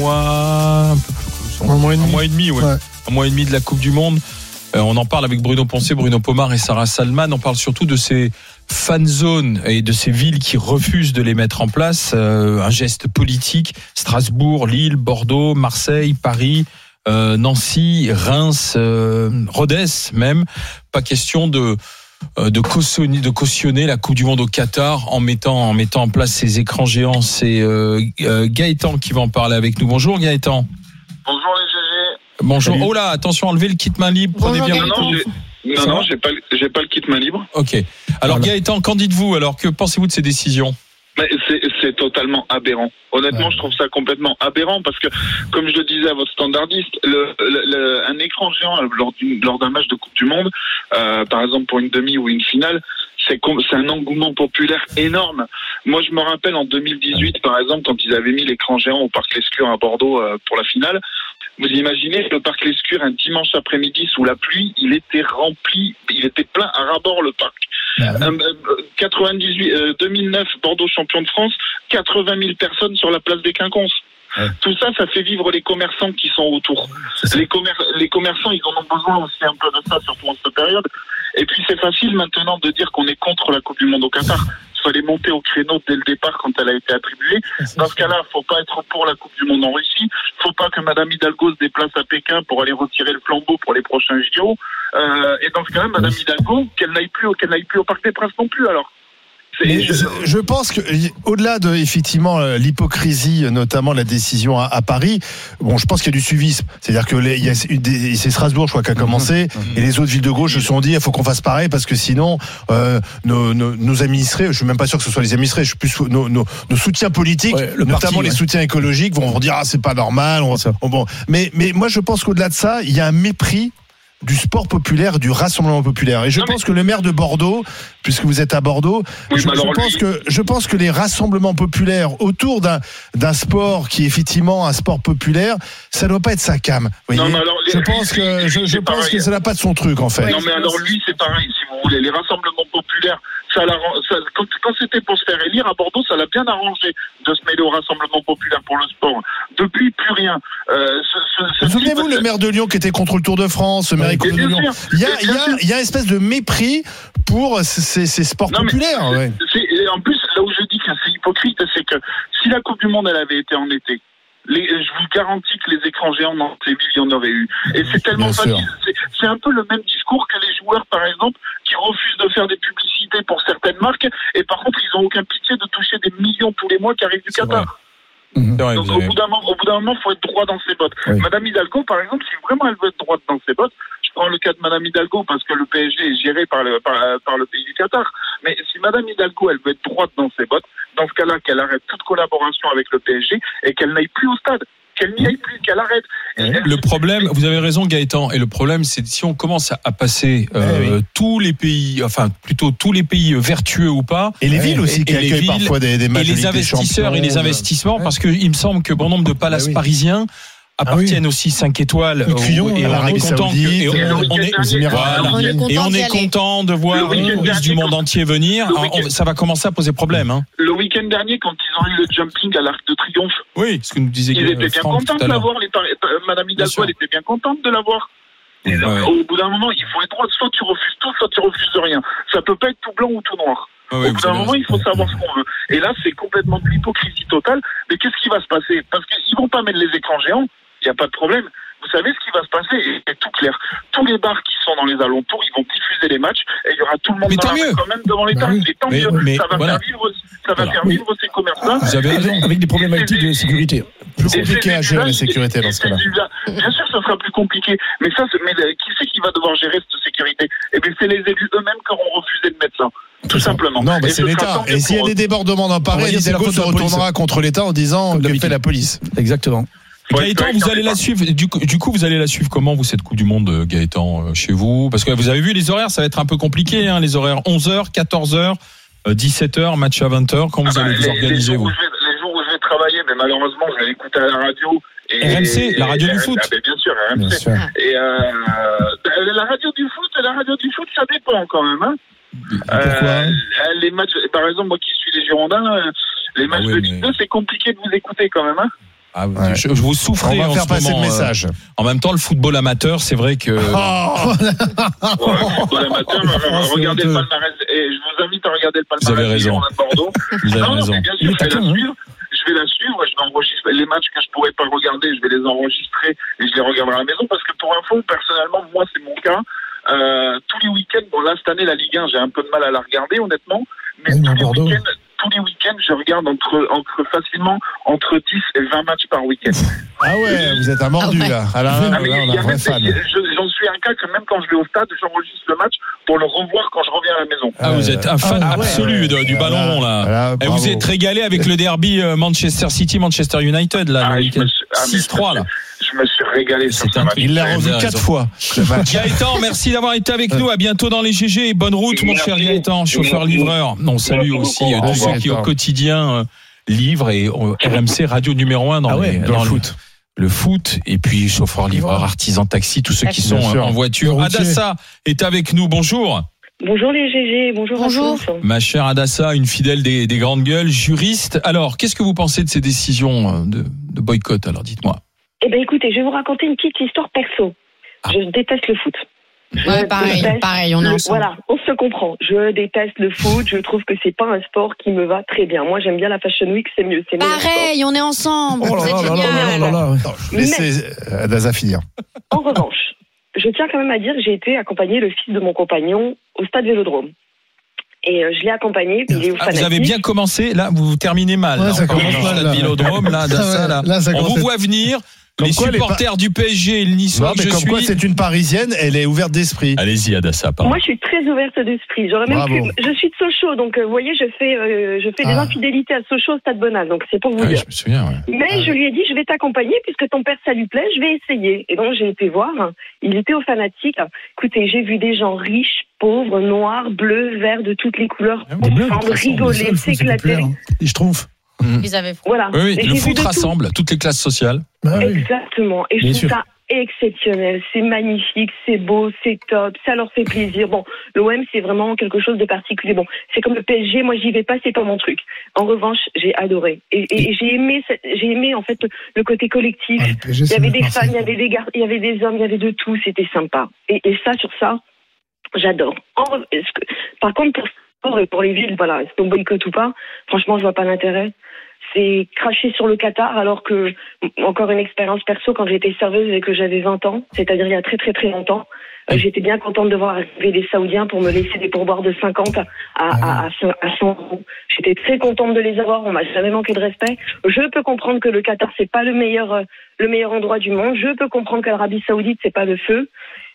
mois, un, peu plus, un mois et demi, un mois et demi, ouais. Ouais. Un mois et demi de la Coupe du Monde. Euh, on en parle avec Bruno Poncet, Bruno Pomar et Sarah Salman. On parle surtout de ces fan zones et de ces villes qui refusent de les mettre en place. Euh, un geste politique. Strasbourg, Lille, Bordeaux, Marseille, Paris, euh, Nancy, Reims, euh, Rodez même. Pas question de De cautionner, de cautionner la Coupe du Monde au Qatar en mettant, en mettant en place ces écrans géants. C'est euh, Gaëtan qui va en parler avec nous. Bonjour Gaëtan. Bonjour les G G. Bonjour. Salut. Oh là, attention, enlevez le kit main libre. Prenez bien. Non, non, j'ai, non, non j'ai, pas, j'ai pas le kit main libre. Ok. Alors voilà. Gaëtan, qu'en dites-vous? Alors, que pensez-vous de ces décisions? Mais c'est, c'est totalement aberrant. Honnêtement, ouais. je trouve ça complètement aberrant parce que, comme je le disais à votre standardiste, le, le, le, un écran géant lors, d'une, lors d'un match de Coupe du Monde, euh, par exemple pour une demi ou une finale, c'est, c'est un engouement populaire énorme. Moi, je me rappelle en deux mille dix-huit, par exemple, quand ils avaient mis l'écran géant au Parc Lescure à Bordeaux euh, pour la finale. Vous imaginez le Parc Lescure un dimanche après-midi sous la pluie, il était rempli, il était plein à ras-bord le parc. Ah oui. euh, quatre-vingt-dix-huit, euh, deux mille neuf, Bordeaux champion de France, quatre-vingt mille personnes sur la place des Quinconces. Ouais. Tout ça, ça fait vivre les commerçants qui sont autour. Les, commer- les commerçants, ils en ont besoin aussi un peu de ça, surtout en cette période. Et puis c'est facile maintenant de dire qu'on est contre la Coupe du Monde au Qatar. Il fallait monter au créneau dès le départ quand elle a été attribuée. Dans ce cas-là, il ne faut pas être pour la Coupe du Monde en Russie. Il ne faut pas que Mme Hidalgo se déplace à Pékin pour aller retirer le flambeau pour les prochains J O. Euh, et dans ce cas-là, Mme Hidalgo, qu'elle n'aille plus, qu'elle n'aille plus au Parc des Princes non plus alors. Mais je, je pense que au-delà de effectivement l'hypocrisie, notamment la décision à, à Paris, bon, je pense qu'il y a du suivisme. C'est-à-dire que les, il y a une des, c'est Strasbourg, je crois, qui a commencé, mmh. et les autres villes de gauche se sont dit, il faut qu'on fasse pareil parce que sinon, euh, nos, nos, nos administrés, je suis même pas sûr que ce soit les administrés, je suis plus nos, nos, nos soutiens politiques, ouais, notamment parti, les ouais. soutiens écologiques, vont, vont dire ah c'est pas normal. On, on, bon, mais mais moi je pense qu'au-delà de ça, il y a un mépris du sport populaire, du rassemblement populaire. Et je non, pense mais... que le maire de Bordeaux, puisque vous êtes à Bordeaux, oui, je, je pense lui... que je pense que les rassemblements populaires autour d'un d'un sport qui est effectivement un sport populaire, ça doit pas être sa cam. Vous voyez, non, alors, je lui, pense lui, que lui, je, je pense que ça n'a pas de son truc en fait. Non mais alors lui c'est pareil, si vous voulez, les rassemblements populaires, ça, ça quand, quand c'était pour se faire élire à Bordeaux, ça l'a bien arrangé de se mêler au rassemblement populaire pour le sport. Depuis plus rien. Euh, ce, ce, ce Souvenez-vous le maire de Lyon qui était contre le Tour de France, le maire de Lyon. Il y a il y a il y a une espèce de mépris pour ces, ces sports non, populaires. C'est, ouais. c'est, en plus, là où je dis que c'est hypocrite, c'est que si la Coupe du Monde elle avait été en été, Les, je vous garantis que les écrans géants dans ces villes, il y en aurait eu. Et c'est tellement facile. C'est, c'est un peu le même discours que les joueurs, par exemple, qui refusent de faire des publicités pour certaines marques, et par contre, ils n'ont aucun pitié de toucher des millions tous les mois qui arrivent du c'est Qatar. Mmh. Donc, au bout, d'un moment, au bout d'un moment, il faut être droit dans ses bottes. Oui. Madame Hidalgo, par exemple, si vraiment elle veut être droite dans ses bottes, je prends le cas de Madame Hidalgo parce que le P S G est géré par le, par, par le pays du Qatar. Mais si Madame Hidalgo, elle veut être droite dans ses bottes, dans ce cas-là, qu'elle arrête toute collaboration avec le P S G et qu'elle n'aille plus au stade. Qu'elle n'y aille plus, qu'elle arrête. Elle... Le problème, vous avez raison Gaëtan, et le problème c'est si on commence à passer euh, oui, oui. tous les pays, enfin plutôt tous les pays vertueux ou pas, et les villes aussi et, qui et accueillent villes, parfois des, des matchs et les investisseurs et les investissements, ouais. parce qu'il me semble que bon nombre de palaces oui. parisiens appartiennent ah oui. aussi cinq étoiles Crillon, et, et on est content que, et on, on est, voilà, et on est content de voir les touristes du monde entier venir. Alors, on, ça va commencer à poser problème. Hein. Le week-end dernier, quand ils ont eu le jumping à l'Arc de Triomphe, oui, ce que nous disait ils étaient bien contents de l'avoir. Les, Madame Hidalgo, elle était bien contente de l'avoir. Et ouais. Au bout d'un moment, il faut être droit. Soit tu refuses tout, soit tu refuses rien. Ça peut pas être tout blanc ou tout noir. Ah oui, au bout d'un moment, il faut savoir ce qu'on veut. Et là, c'est complètement de l'hypocrisie totale. Mais qu'est-ce qui va se passer? Parce qu'ils vont pas mettre les écrans géants. Il n'y a pas de problème. Vous savez ce qui va se passer, et c'est tout clair. Tous les bars qui sont dans les alentours, ils vont diffuser les matchs et il y aura tout le monde mais dans la mieux. quand même devant les tables. Oui. Et tant mais, mieux. Mais, ça va voilà. faire vivre, ça va voilà. faire vivre oui. ces commerces-là. Vous avez raison, avec des problématiques de sécurité. Plus compliqué à gérer la sécurité dans ce cas-là. Bien sûr, ça sera plus compliqué. Mais ça, mais qui c'est qui va devoir gérer cette sécurité? Eh bien, c'est les élus eux-mêmes qui auront refusé de mettre ça. Tout simplement. Non, mais c'est l'État. Et s'il y a des débordements dans Paris, Hidalgo se retournera contre l'État en disant que fait la police. Exactement. Gaëtan, vous allez la suivre. Du coup, du coup, vous allez la suivre comment, vous, cette Coupe du Monde, Gaëtan, chez vous? Parce que vous avez vu les horaires, ça va être un peu compliqué, hein, les horaires onze heures, quatorze heures, dix-sept heures, match à vingt heures. Comment ah vous allez bah, vous les, organiser, les vous? Vais, les jours où je vais travailler, mais malheureusement, je vais l'écouter à la radio. Et, R M C, la radio et, du foot. Ah, ben bien sûr, R M C. Bien sûr. Et euh, la radio du foot, la radio du foot, ça dépend quand même, hein. Pourquoi euh, les matchs, par exemple, moi qui suis les Girondins, les matchs ah oui, de Ligue deux, mais... c'est compliqué de vous écouter quand même, hein. Ah, ouais. je, je vous souffrez. On va en faire ce passer moment, le message. Euh, en même temps, le football amateur, c'est vrai que. Oh ouais, le football amateur, oh, regardez le palmarès. Et je vous invite à regarder le palmarès. Vous avez raison. De Bordeaux. Vous avez non, raison. Non, bien sûr, je vais la suivre. Je vais la suivre. Je vais enregistrer les matchs que je pourrais pas regarder. Je vais les enregistrer et je les regarderai à la maison parce que pour info, personnellement, moi, c'est mon cas. Euh, tous les week-ends, bon là cette année la Ligue un, j'ai un peu de mal à la regarder honnêtement, mais oui, tous, les week-ends, tous les week-ends, je regarde entre, entre facilement entre dix et vingt matchs par week-end. Ah ouais, vous êtes un mordu ah ouais. là. Ah là, là, là, là on a un vrai fan. J'en suis un cas que même quand je vais au stade, j'enregistre le match pour le revoir quand je reviens à la maison. Ah, vous êtes un fan ah, absolu ouais. de, du ballon rond là. là et vous êtes régalé avec le derby Manchester City, Manchester United là, ah, le week-end ah, six trois là. Je me suis régalé sur ce match. Il l'a revu quatre fois. Gaëtan, merci d'avoir été avec nous. À bientôt dans les G G et bonne route, mon cher Gaëtan, chauffeur-livreur. On salue aussi tous ceux qui au quotidien livrent et R M C radio numéro un dans, ah ouais, les, dans, dans le foot. Le foot et puis chauffeur-livreur, artisan taxi, tous ceux qui sont en voiture. Adassa est avec nous. Bonjour. Bonjour les G G, bonjour. Bonjour. Ma chère Adassa, une fidèle des, des grandes gueules, juriste. Alors, qu'est-ce que vous pensez de ces décisions de, de boycott? Alors, dites-moi. Eh bien, écoutez, je vais vous raconter une petite histoire perso. Ah. Je déteste le foot. Je ouais, pareil, déteste pareil, on est ensemble. Voilà, on se comprend. Je déteste le foot. Je trouve que c'est pas un sport qui me va très bien. Moi, j'aime bien la Fashion Week, c'est mieux. C'est pareil, on est ensemble. Oh vous êtes génial. Laissez Adassa finir. En revanche, je tiens quand même à dire que j'ai été accompagner le fils de mon compagnon au stade Vélodrome. Et euh, je l'ai accompagné. Il est au ah, vous avez bien commencé, là, vous terminez mal. Ouais, là, ça commence mal. Là, Vélodrome, là, Adassa, là. là on vous voit venir. Comme les supporters pa... du P S G et le Niçois. Non, mais je comme suis... quoi, c'est une Parisienne, elle est ouverte d'esprit. Allez-y, Adassa, pardon. Moi, je suis très ouverte d'esprit. J'aurais même pu... Je suis de Sochaux, donc, euh, vous voyez, je fais, euh, je fais ah. des infidélités à Sochaux au Stade Bonal, donc c'est pour vous ah, dire. Je me souviens, ouais. Mais ah, je lui ai dit, je vais t'accompagner, puisque ton père, ça lui plaît, je vais essayer. Et donc, j'ai été voir. Il était au Fanatique. Écoutez, j'ai vu des gens riches, pauvres, noirs, bleus, verts, de toutes les couleurs, ensemble, rigoler, s'éclater. Je trouve. Mmh. Ils avaient voilà. Oui, oui. Le foot rassemble toutes les classes sociales. Ah, oui. Exactement. Et je Bien trouve sûr. ça exceptionnel. C'est magnifique, c'est beau, c'est top. Ça leur fait plaisir. Bon, l'O M, c'est vraiment quelque chose de particulier. Bon, c'est comme le P S G. Moi, j'y vais pas, c'est pas mon truc. En revanche, j'ai adoré. Et, et, et j'ai aimé, j'ai aimé en fait le côté collectif. Ah, P S G, il y avait des femmes, il y avait des gars, il y avait des hommes, il y avait de tout. C'était sympa. Et, et ça, sur ça, j'adore. En, par contre, pour pour les villes, voilà, est-ce qu'on boycotte ou pas? Franchement, je vois pas l'intérêt. c'est cracher sur le Qatar, alors que, encore une expérience perso, quand j'étais serveuse et que j'avais vingt ans, c'est-à-dire il y a très très très longtemps, euh, j'étais bien contente de voir arriver des Saoudiens pour me laisser des pourboires de cinquante à, à, à, à cent euros. J'étais très contente de les avoir, on m'a jamais manqué de respect. Je peux comprendre que le Qatar, c'est pas le meilleur, euh, le meilleur endroit du monde. Je peux comprendre que l'Arabie Saoudite, c'est pas le feu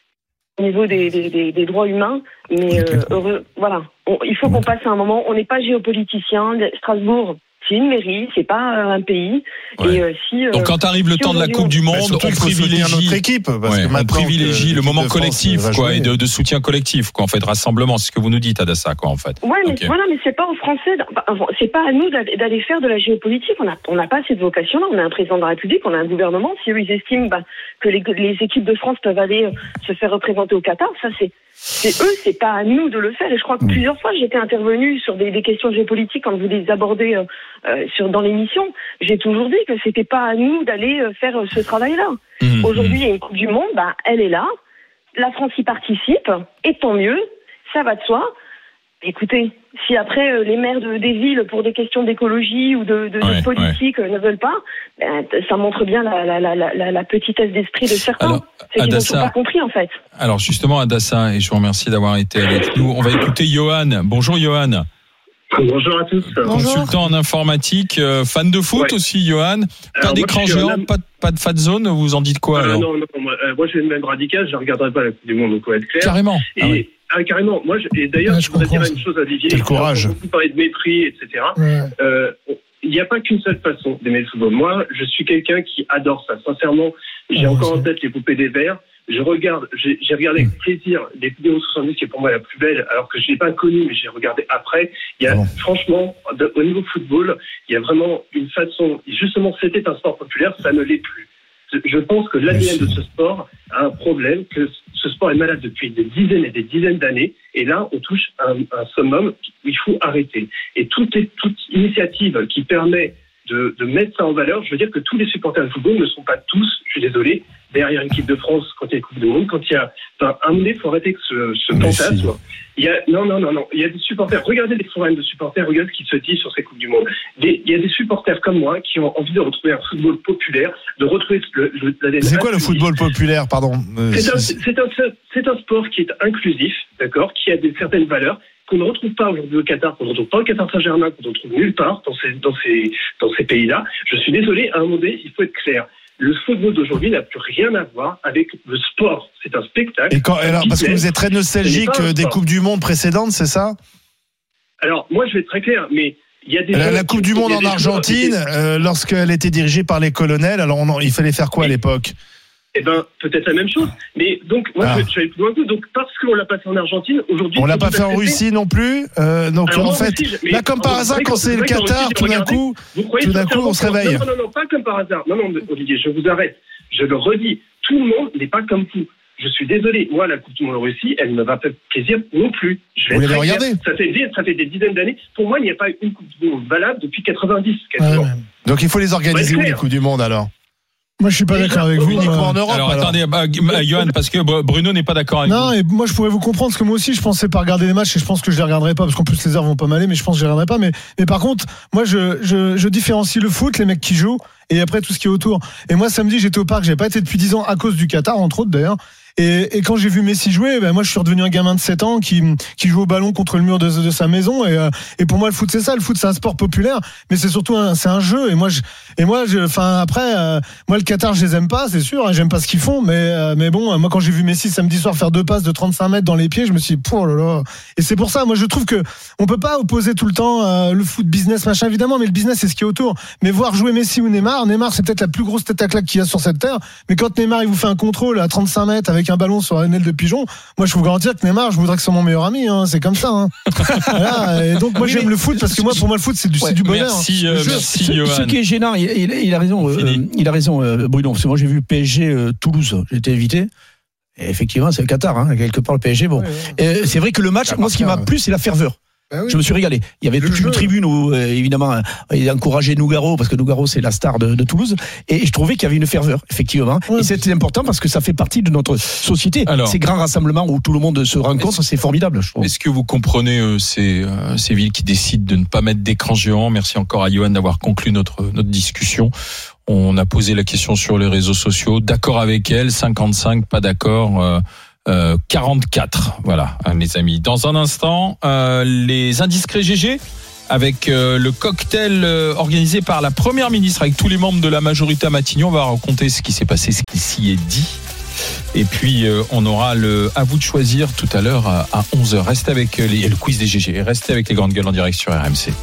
au niveau des, des, des, des droits humains, mais euh, heureux, voilà. On, il faut qu'on passe à un moment. On n'est pas géopoliticien. Strasbourg, c'est une mairie, c'est pas euh, un pays. Ouais. Et euh, si euh, donc quand arrive le si temps de la Coupe du Monde, bah, on privilégie notre équipe, parce ouais, que on privilégie le moment collectif, quoi, jouer. et de, de soutien collectif, quoi, en fait, rassemblement. C'est ce que vous nous dites, Adassa, quoi, en fait. Ouais, mais okay. voilà, mais c'est pas aux Français, c'est pas à nous d'aller faire de la géopolitique. On a, on n'a pas cette vocation-là. On a un président de la République, on a un gouvernement. Si eux ils estiment bah, que les, les équipes de France peuvent aller euh, se faire représenter au Qatar, ça c'est, c'est eux, c'est pas à nous de le faire. Et je crois que plusieurs fois j'étais intervenue sur des, des questions géopolitiques quand vous les abordez euh, euh, sur dans l'émission. J'ai toujours dit que c'était pas à nous d'aller euh, faire euh, ce travail-là. Mmh, Aujourd'hui, il y a une Coupe du Monde, bah elle est là. La France y participe, et tant mieux. Ça va de soi. Écoutez, si après euh, les maires de, des villes, pour des questions d'écologie ou de, de, ouais, de politique, ouais. ne veulent pas, ben, ça montre bien la, la, la, la, la petitesse d'esprit de certains. Alors, c'est qu'ils n'ont pas compris, en fait. Alors justement, Adassa, et je vous remercie d'avoir été avec nous. On va écouter Johan. Bonjour Johan. Bonjour à tous. Consultant en informatique, euh, fan de foot ouais. aussi, Johan. Pas alors, d'écran géant, même... pas, de, pas de fan zone, vous en dites quoi euh, alors? Non, non, moi, euh, moi je suis même radical, je ne regarderai pas la Coupe du Monde, donc pour être clair. Carrément. Et, ah ouais. ah, carrément. Moi, je, et d'ailleurs, ouais, je voudrais dire une chose à Olivier. Quel courage. Vous parlez de mépris, et cetera. Ouais. Euh, il n'y a pas qu'une seule façon d'aimer le football. Moi, je suis quelqu'un qui adore ça. Sincèrement, j'ai oh, encore en tête les poupées des verts. Je regarde, j'ai, j'ai regardé avec plaisir les vidéos soixante-dix qui est pour moi la plus belle, alors que je l'ai pas connue, mais j'ai regardé après. Il y a, oh. franchement, de, au niveau football, il y a vraiment une façon, justement, c'était un sport populaire, ça ne l'est plus. Je pense que l'A D N de ce sport a un problème, que ce sport est malade depuis des dizaines et des dizaines d'années, et là, on touche un, un summum où il faut arrêter. Et toute, toute initiative qui permet de, de mettre ça en valeur, je veux dire que tous les supporters de football ne sont pas tous, je suis désolé, derrière l'équipe de France quand il y a la Coupe du Monde, quand il y a, enfin, un moment, il faut arrêter ce, ce fantasme. Il y a, non, non, non, non, il y a des supporters, regardez les forums de supporters, regardez ce qui se dit sur ces Coupes du Monde. Des, il y a des supporters comme moi qui ont envie de retrouver un football populaire, de retrouver le, le, la C'est quoi le football populaire, pardon? euh, c'est, un, c'est, un, c'est un sport qui est inclusif, d'accord, qui a des, certaines valeurs, qu'on ne retrouve pas aujourd'hui au Qatar, qu'on ne retrouve pas au Qatar Saint-Germain, qu'on ne retrouve nulle part dans ces, dans ces, dans ces pays-là. Je suis désolé, à un moment donné, il faut être clair. Le football d'aujourd'hui n'a plus rien à voir avec le sport. C'est un spectacle. Et quand, alors, parce que vous êtes très nostalgique des Coupes du Monde précédentes, c'est ça? Alors, moi, je vais être très clair, mais il y a des... La, la Coupe du Monde en Argentine, euh, lorsqu'elle était dirigée par les colonels, alors on, il fallait faire quoi à l'époque? Eh ben, peut-être la même chose. Mais donc, moi, ah. je, je vais aller plus loin que donc, parce qu'on l'a pas fait en Argentine, aujourd'hui. On l'a pas fait en Russie non plus. Euh, donc, alors, en fait, aussi, là, comme par hasard, quand c'est le Qatar, tout d'un coup, tout d'un coup, on se réveille. Non, non, non, pas comme par hasard. Non, non, Olivier, je vous arrête. Je le redis. Tout le monde n'est pas comme vous. Je suis désolé. Moi, la Coupe du Monde en Russie, elle ne me va pas plaisir non plus. Je vais vous l'avez regardé? Ça fait, ça fait des dizaines d'années. Pour moi, il n'y a pas une Coupe du Monde valable depuis quatre-vingt-dix, quasiment. Ouais, donc, il faut les organiser où, les Coupes du Monde, alors? Moi, je suis pas d'accord avec vous. Uniquement en Europe. Alors, alors. attendez, bah, Johan, parce que Bruno n'est pas d'accord avec non, vous. Non, et moi, je pourrais vous comprendre, parce que moi aussi, je pensais pas regarder les matchs, et je pense que je les regarderai pas, parce qu'en plus, les heures vont pas m'aller, mais je pense que je les regarderai pas. Mais, mais par contre, moi, je, je, je différencie le foot, les mecs qui jouent, et après, tout ce qui est autour. Et moi, samedi, j'étais au parc, j'ai pas été depuis dix ans, à cause du Qatar, entre autres, d'ailleurs. Et, et quand j'ai vu Messi jouer, ben moi je suis redevenu un gamin de sept ans qui, qui joue au ballon contre le mur de, de sa maison. Et, et pour moi le foot c'est ça, le foot c'est un sport populaire, mais c'est surtout un, c'est un jeu. Et moi, je, et moi, je, enfin après, euh, moi le Qatar je les aime pas, c'est sûr, hein, j'aime pas ce qu'ils font, mais euh, mais bon, moi quand j'ai vu Messi samedi soir faire deux passes de trente-cinq mètres dans les pieds, je me suis dit, oh là là. Et c'est pour ça, moi je trouve que on peut pas opposer tout le temps euh, le foot business machin évidemment, mais le business c'est ce qui est autour. Mais voir jouer Messi ou Neymar, Neymar c'est peut-être la plus grosse tête à claque qu'il y a sur cette terre, mais quand Neymar il vous fait un contrôle à trente-cinq mètres avec un ballon sur une aile de pigeon, moi je vous garantir que Neymar, je voudrais que c'est mon meilleur ami, hein, c'est comme ça. Hein. Voilà, et donc moi oui, j'aime le foot parce que moi pour moi le foot c'est du, ouais, c'est du bonheur. Merci, euh, merci ce, ce qui est gênant, il, il, il a raison, euh, il a raison euh, Bruno. Parce que moi j'ai vu P S G euh, Toulouse, j'ai été invité. Et effectivement c'est le Qatar, hein, quelque part le P S G. Bon, ouais, ouais. Et c'est vrai que le match, moi ce qui m'a plu c'est la ferveur. Bah oui. Je me suis régalé. Il y avait le toute jeu. Une tribune où, euh, évidemment, euh, il encourageait Nougaro, parce que Nougaro, c'est la star de, de Toulouse. Et je trouvais qu'il y avait une ferveur, effectivement. Ouais. Et c'était important parce que ça fait partie de notre société. Alors, ces grands rassemblements où tout le monde se rencontre, c'est formidable, je trouve. Est-ce que vous comprenez euh, ces, euh, ces villes qui décident de ne pas mettre d'écran géant? Merci encore à Johan d'avoir conclu notre, notre discussion. On a posé la question sur les réseaux sociaux. D'accord avec elle, cinquante-cinq, pas d'accord. Euh, Euh, quarante-quatre, voilà, hein, les amis. Dans un instant, euh, les indiscrets G G avec euh, le cocktail euh, organisé par la première ministre avec tous les membres de la majorité à Matignon. On va raconter ce qui s'est passé, ce qui s'y est dit. Et puis euh, on aura le à vous de choisir tout à l'heure à, à onze heures. Restez avec les, le quiz des G G et restez avec les grandes gueules en direct sur R M C.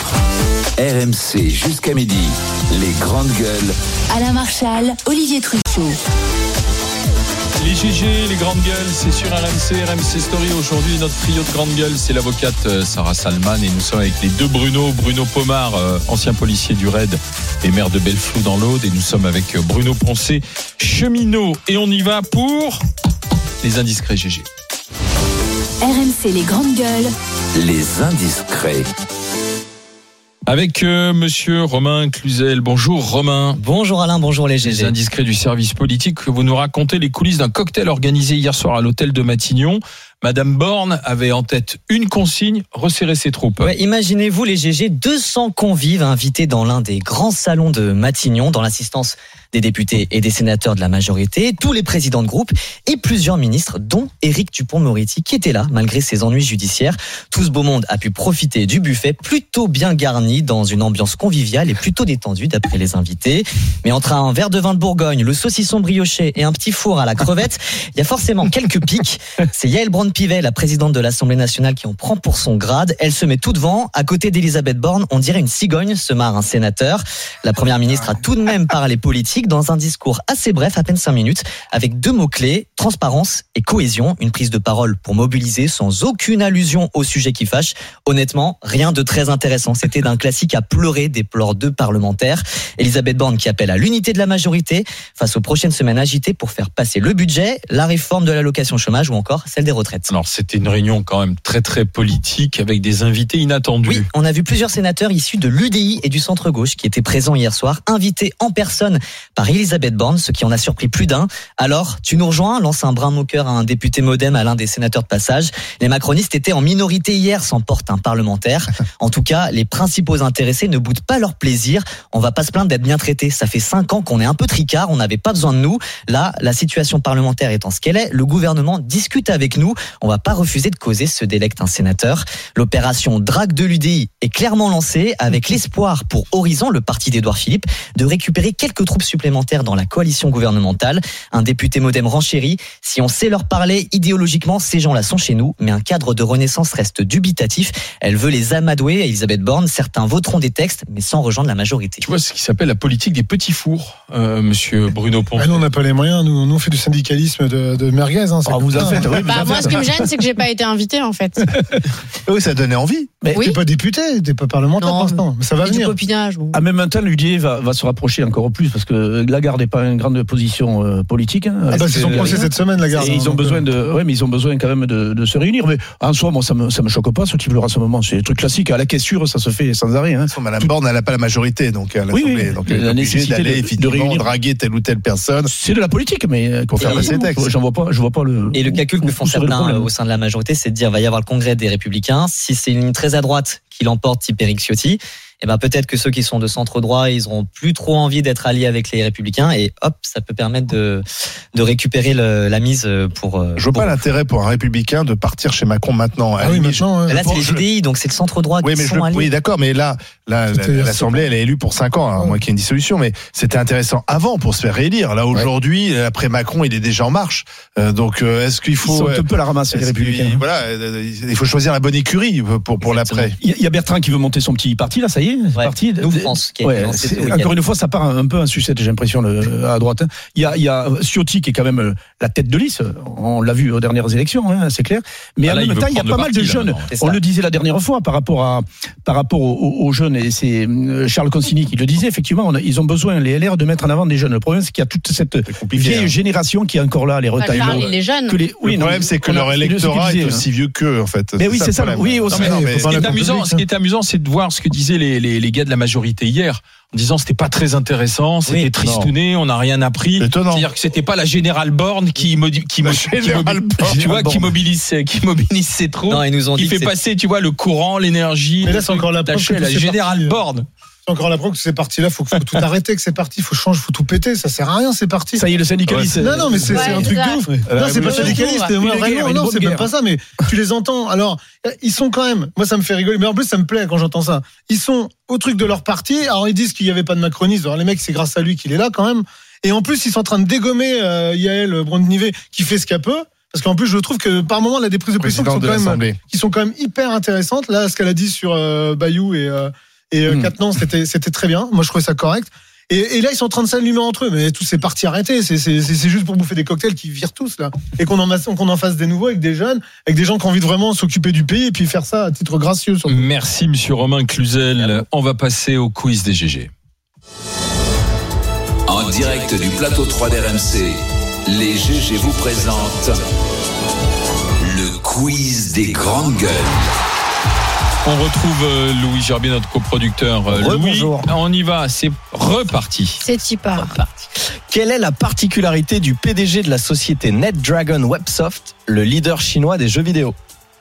R M C jusqu'à midi, les grandes gueules. Alain Marchal, Olivier Truchot. Les G G, les grandes gueules, c'est sur R M C, R M C Story. Aujourd'hui, notre trio de grandes gueules, c'est l'avocate Sarah Salman et nous sommes avec les deux Bruno, Bruno Pomar, euh, ancien policier du Raid et maire de Belleflou dans l'Aude, et nous sommes avec Bruno Poncet, cheminot. Et on y va pour les indiscrets G G. R M C, les grandes gueules. Les indiscrets. Avec euh, monsieur Romain Cluzel. Bonjour Romain. Bonjour Alain, bonjour les G G. Les indiscrets du service politique, vous nous racontez les coulisses d'un cocktail organisé hier soir à l'hôtel de Matignon. Madame Borne avait en tête une consigne, resserrer ses troupes. Ouais, imaginez-vous les G G, deux cents convives invités dans l'un des grands salons de Matignon, dans l'assistance des députés et des sénateurs de la majorité, tous les présidents de groupe et plusieurs ministres, dont Éric Dupond-Moretti, qui était là malgré ses ennuis judiciaires. Tout ce beau monde a pu profiter du buffet, plutôt bien garni, dans une ambiance conviviale et plutôt détendue d'après les invités. Mais entre un verre de vin de Bourgogne, le saucisson brioché et un petit four à la crevette, il y a forcément quelques pics. C'est Yaël Braun-Pivet, la présidente de l'Assemblée nationale, qui en prend pour son grade. Elle se met tout devant. À côté d'Elisabeth Borne, on dirait une cigogne, se marre un sénateur. La première ministre a tout de même parlé politique dans un discours assez bref, à peine cinq minutes, avec deux mots-clés, transparence et cohésion. Une prise de parole pour mobiliser sans aucune allusion au sujet qui fâche. Honnêtement, rien de très intéressant. C'était d'un classique à pleurer, déplore deux parlementaires. Elisabeth Borne qui appelle à l'unité de la majorité face aux prochaines semaines agitées pour faire passer le budget, la réforme de l'allocation chômage ou encore celle des retraites. Alors c'était une réunion quand même très très politique avec des invités inattendus. Oui, on a vu plusieurs sénateurs issus de l'U D I et du centre-gauche qui étaient présents hier soir, invités en personne par Elisabeth Borne, ce qui en a surpris plus d'un. Alors, tu nous rejoins, lance un brin moqueur à un député modem à l'un des sénateurs de passage. Les macronistes étaient en minorité hier, s'emporte un parlementaire. En tout cas, les principaux intéressés ne boudent pas leur plaisir. On va pas se plaindre d'être bien traités. Ça fait cinq ans qu'on est un peu tricard, on n'avait pas besoin de nous. Là, la situation parlementaire étant ce qu'elle est, le gouvernement discute avec nous. On va pas refuser de causer, se délecte un sénateur. L'opération drague de l'U D I est clairement lancée avec l'espoir pour Horizon, le parti d'Édouard Philippe, de récupérer quelques troupes supplémentaires dans la coalition gouvernementale. Un député modem renchérit. Si on sait leur parler idéologiquement, ces gens-là sont chez nous, mais un cadre de renaissance reste dubitatif. Elle veut les amadouer, Elisabeth Borne. Certains voteront des textes, mais sans rejoindre la majorité. Tu vois ce qui s'appelle la politique des petits fours, euh, monsieur Bruno Poncet. Ah, nous, on n'a pas les moyens. Nous, nous, on fait du syndicalisme de, de merguez. Hein, ah, vous avez fait, oui, bah, moi, ce qui me gêne, c'est que j'ai pas été invité, en fait. Oui, ça donnait envie. Mais oui. T'es pas député, t'es pas parlementaire pour l'instant. Mais ça va venir. Du copinage. Ou... À même temps, l'U D I va, va se rapprocher encore plus parce que Lagarde n'est pas une grande position euh, politique. Hein. Ah bah c'est son procès cette semaine, Lagarde. Et ils ont besoin de, ouais, mais ils ont besoin quand même de, de se réunir. Mais en soi, moi, ça me, ça me choque pas ce type de rassemblement. C'est des trucs classiques. À la caissure, ça se fait sans arrêt. Hein. Madame Borne, elle n'a pas la majorité, donc à l'Assemblée. Oui, oui. Donc la nécessité d'aller de, de réunir, draguer telle ou telle personne. C'est de la politique, mais pour faire passer texte. J'en vois pas, je vois pas le. Et le calcul que font certains au sein de la majorité, c'est de dire, va y avoir le congrès des Républicains. Si c'est une ligne très à droite qui l'emporte, type Éric Ciotti, eh ben peut-être que ceux qui sont de centre droit, ils auront plus trop envie d'être alliés avec les Républicains et hop, ça peut permettre de de récupérer le, la mise pour. Je vois pour... pas l'intérêt pour un Républicain de partir chez Macron maintenant. Ah oui, maintenant. Là, c'est les U D I, donc c'est le centre droit oui, qui mais sont je, alliés. Oui, d'accord, mais là, là, l'Assemblée, elle est élue pour cinq ans, à moins qu'il y ait une dissolution. Mais c'était intéressant avant pour se faire réélire. Là, aujourd'hui, ouais. Après Macron, il est déjà en marche. Euh, donc, euh, est-ce qu'il faut Ils sont un peu la ramasse les Républicains. Voilà, il faut choisir la bonne écurie pour pour l'après. Il y a Bertrand qui veut monter son petit parti là, ça y est. y est, c'est Ouais. parti. Nous, France, qui a été Ouais, lancé ce c'est- week-end. encore une fois, ça part un, un peu en sucette, j'ai l'impression, le- à droite. hein. Il y a, il y a Ciotti qui est quand même euh, la tête de liste. On l'a vu aux dernières élections, hein, c'est clair. Mais Ah, en là, il même veut temps, il y a prendre pas le mal de parti, là, jeunes. maintenant. C'est On ça. le disait la dernière fois par rapport à par rapport aux, aux jeunes, et c'est euh, Charles Consigny qui le disait. Effectivement, on a- ils ont besoin, les L R, de mettre en avant des jeunes. Le problème, c'est qu'il y a toute cette vieille hein. génération qui est encore là, les Bah, retailers. Charles, il est jeune. Que les- oui, le non, problème, c'est que on a- leur c'est ce qu'il électorat disait, est hein. aussi vieux qu'eux, en fait. Mais oui, c'est ça. le problème. Oui, aussi. Non, mais non, mais- Ce qui est amusant, ce qui est amusant, c'est de voir ce que disaient les, les, les gars de la majorité hier, en disant c'était pas très intéressant, c'était Oui, tristouné, on n'a rien appris. Étonnant. C'est-à-dire que c'était pas la générale Borne qui modi- qui, mo- qui Général mobilise, Borne. tu vois, qui mobilise, qui mobilise ses troupes, Non, ils nous ont qui dit fait que c'est- passer, tu vois, le courant, l'énergie. Mais là, c'est encore la preuve que la tout c'est générale parti. Borne. C'est encore la preuve que ces partis-là, faut, faut tout arrêter, que ces partis, faut changer, faut tout péter, ça sert à rien, ces partis. Ça y est, le syndicaliste. Non, non, mais c'est Ouais, c'est un truc exact. de ouf. Ouais. Non, c'est pas révolution. syndicaliste. Une Moi, guerre, vraiment, une non, bonne c'est même guerre. pas ça, mais tu les entends. Alors, ils sont quand même, moi, ça me fait rigoler, mais en plus, ça me plaît quand j'entends ça. Ils sont au truc de leur parti. Alors, ils disent qu'il n'y avait pas de macronisme. Alors, les mecs, c'est grâce à lui qu'il est là, quand même. Et en plus, ils sont en train de dégommer euh, Yael Braun-Pivet, qui fait ce qu'elle peut. Parce qu'en plus, je trouve que par moment, elle a des prises de position qui sont, Présidente de quand même, l'Assemblée. qui sont quand même hyper intéressantes. Là, ce qu'elle a dit sur euh, Bayou et, euh, et euh, Hmm. Quatennens, c'était, c'était très bien. Moi, je trouvais ça correct. Et, et là, ils sont en train de s'allumer entre eux. Mais tous ces partis arrêtés, c'est, c'est, c'est c'est juste pour bouffer des cocktails qui virent tous, là. Et qu'on en, masse- qu'on en fasse des nouveaux avec des jeunes, avec des gens qui ont envie de vraiment s'occuper du pays et puis faire ça à titre gracieux. Surtout. Merci, monsieur Romain Cluzel. On va passer au quiz des G G. En direct du plateau trois d'R M C, les G G vous présentent le quiz des grandes gueules. On retrouve euh, Louis Gerbier, notre coproducteur. Euh, Louis, Rebonjour. on y va, c'est reparti. C'est Tipar. Quelle est la particularité du P D G de la société NetDragon Websoft, le leader chinois des jeux vidéo?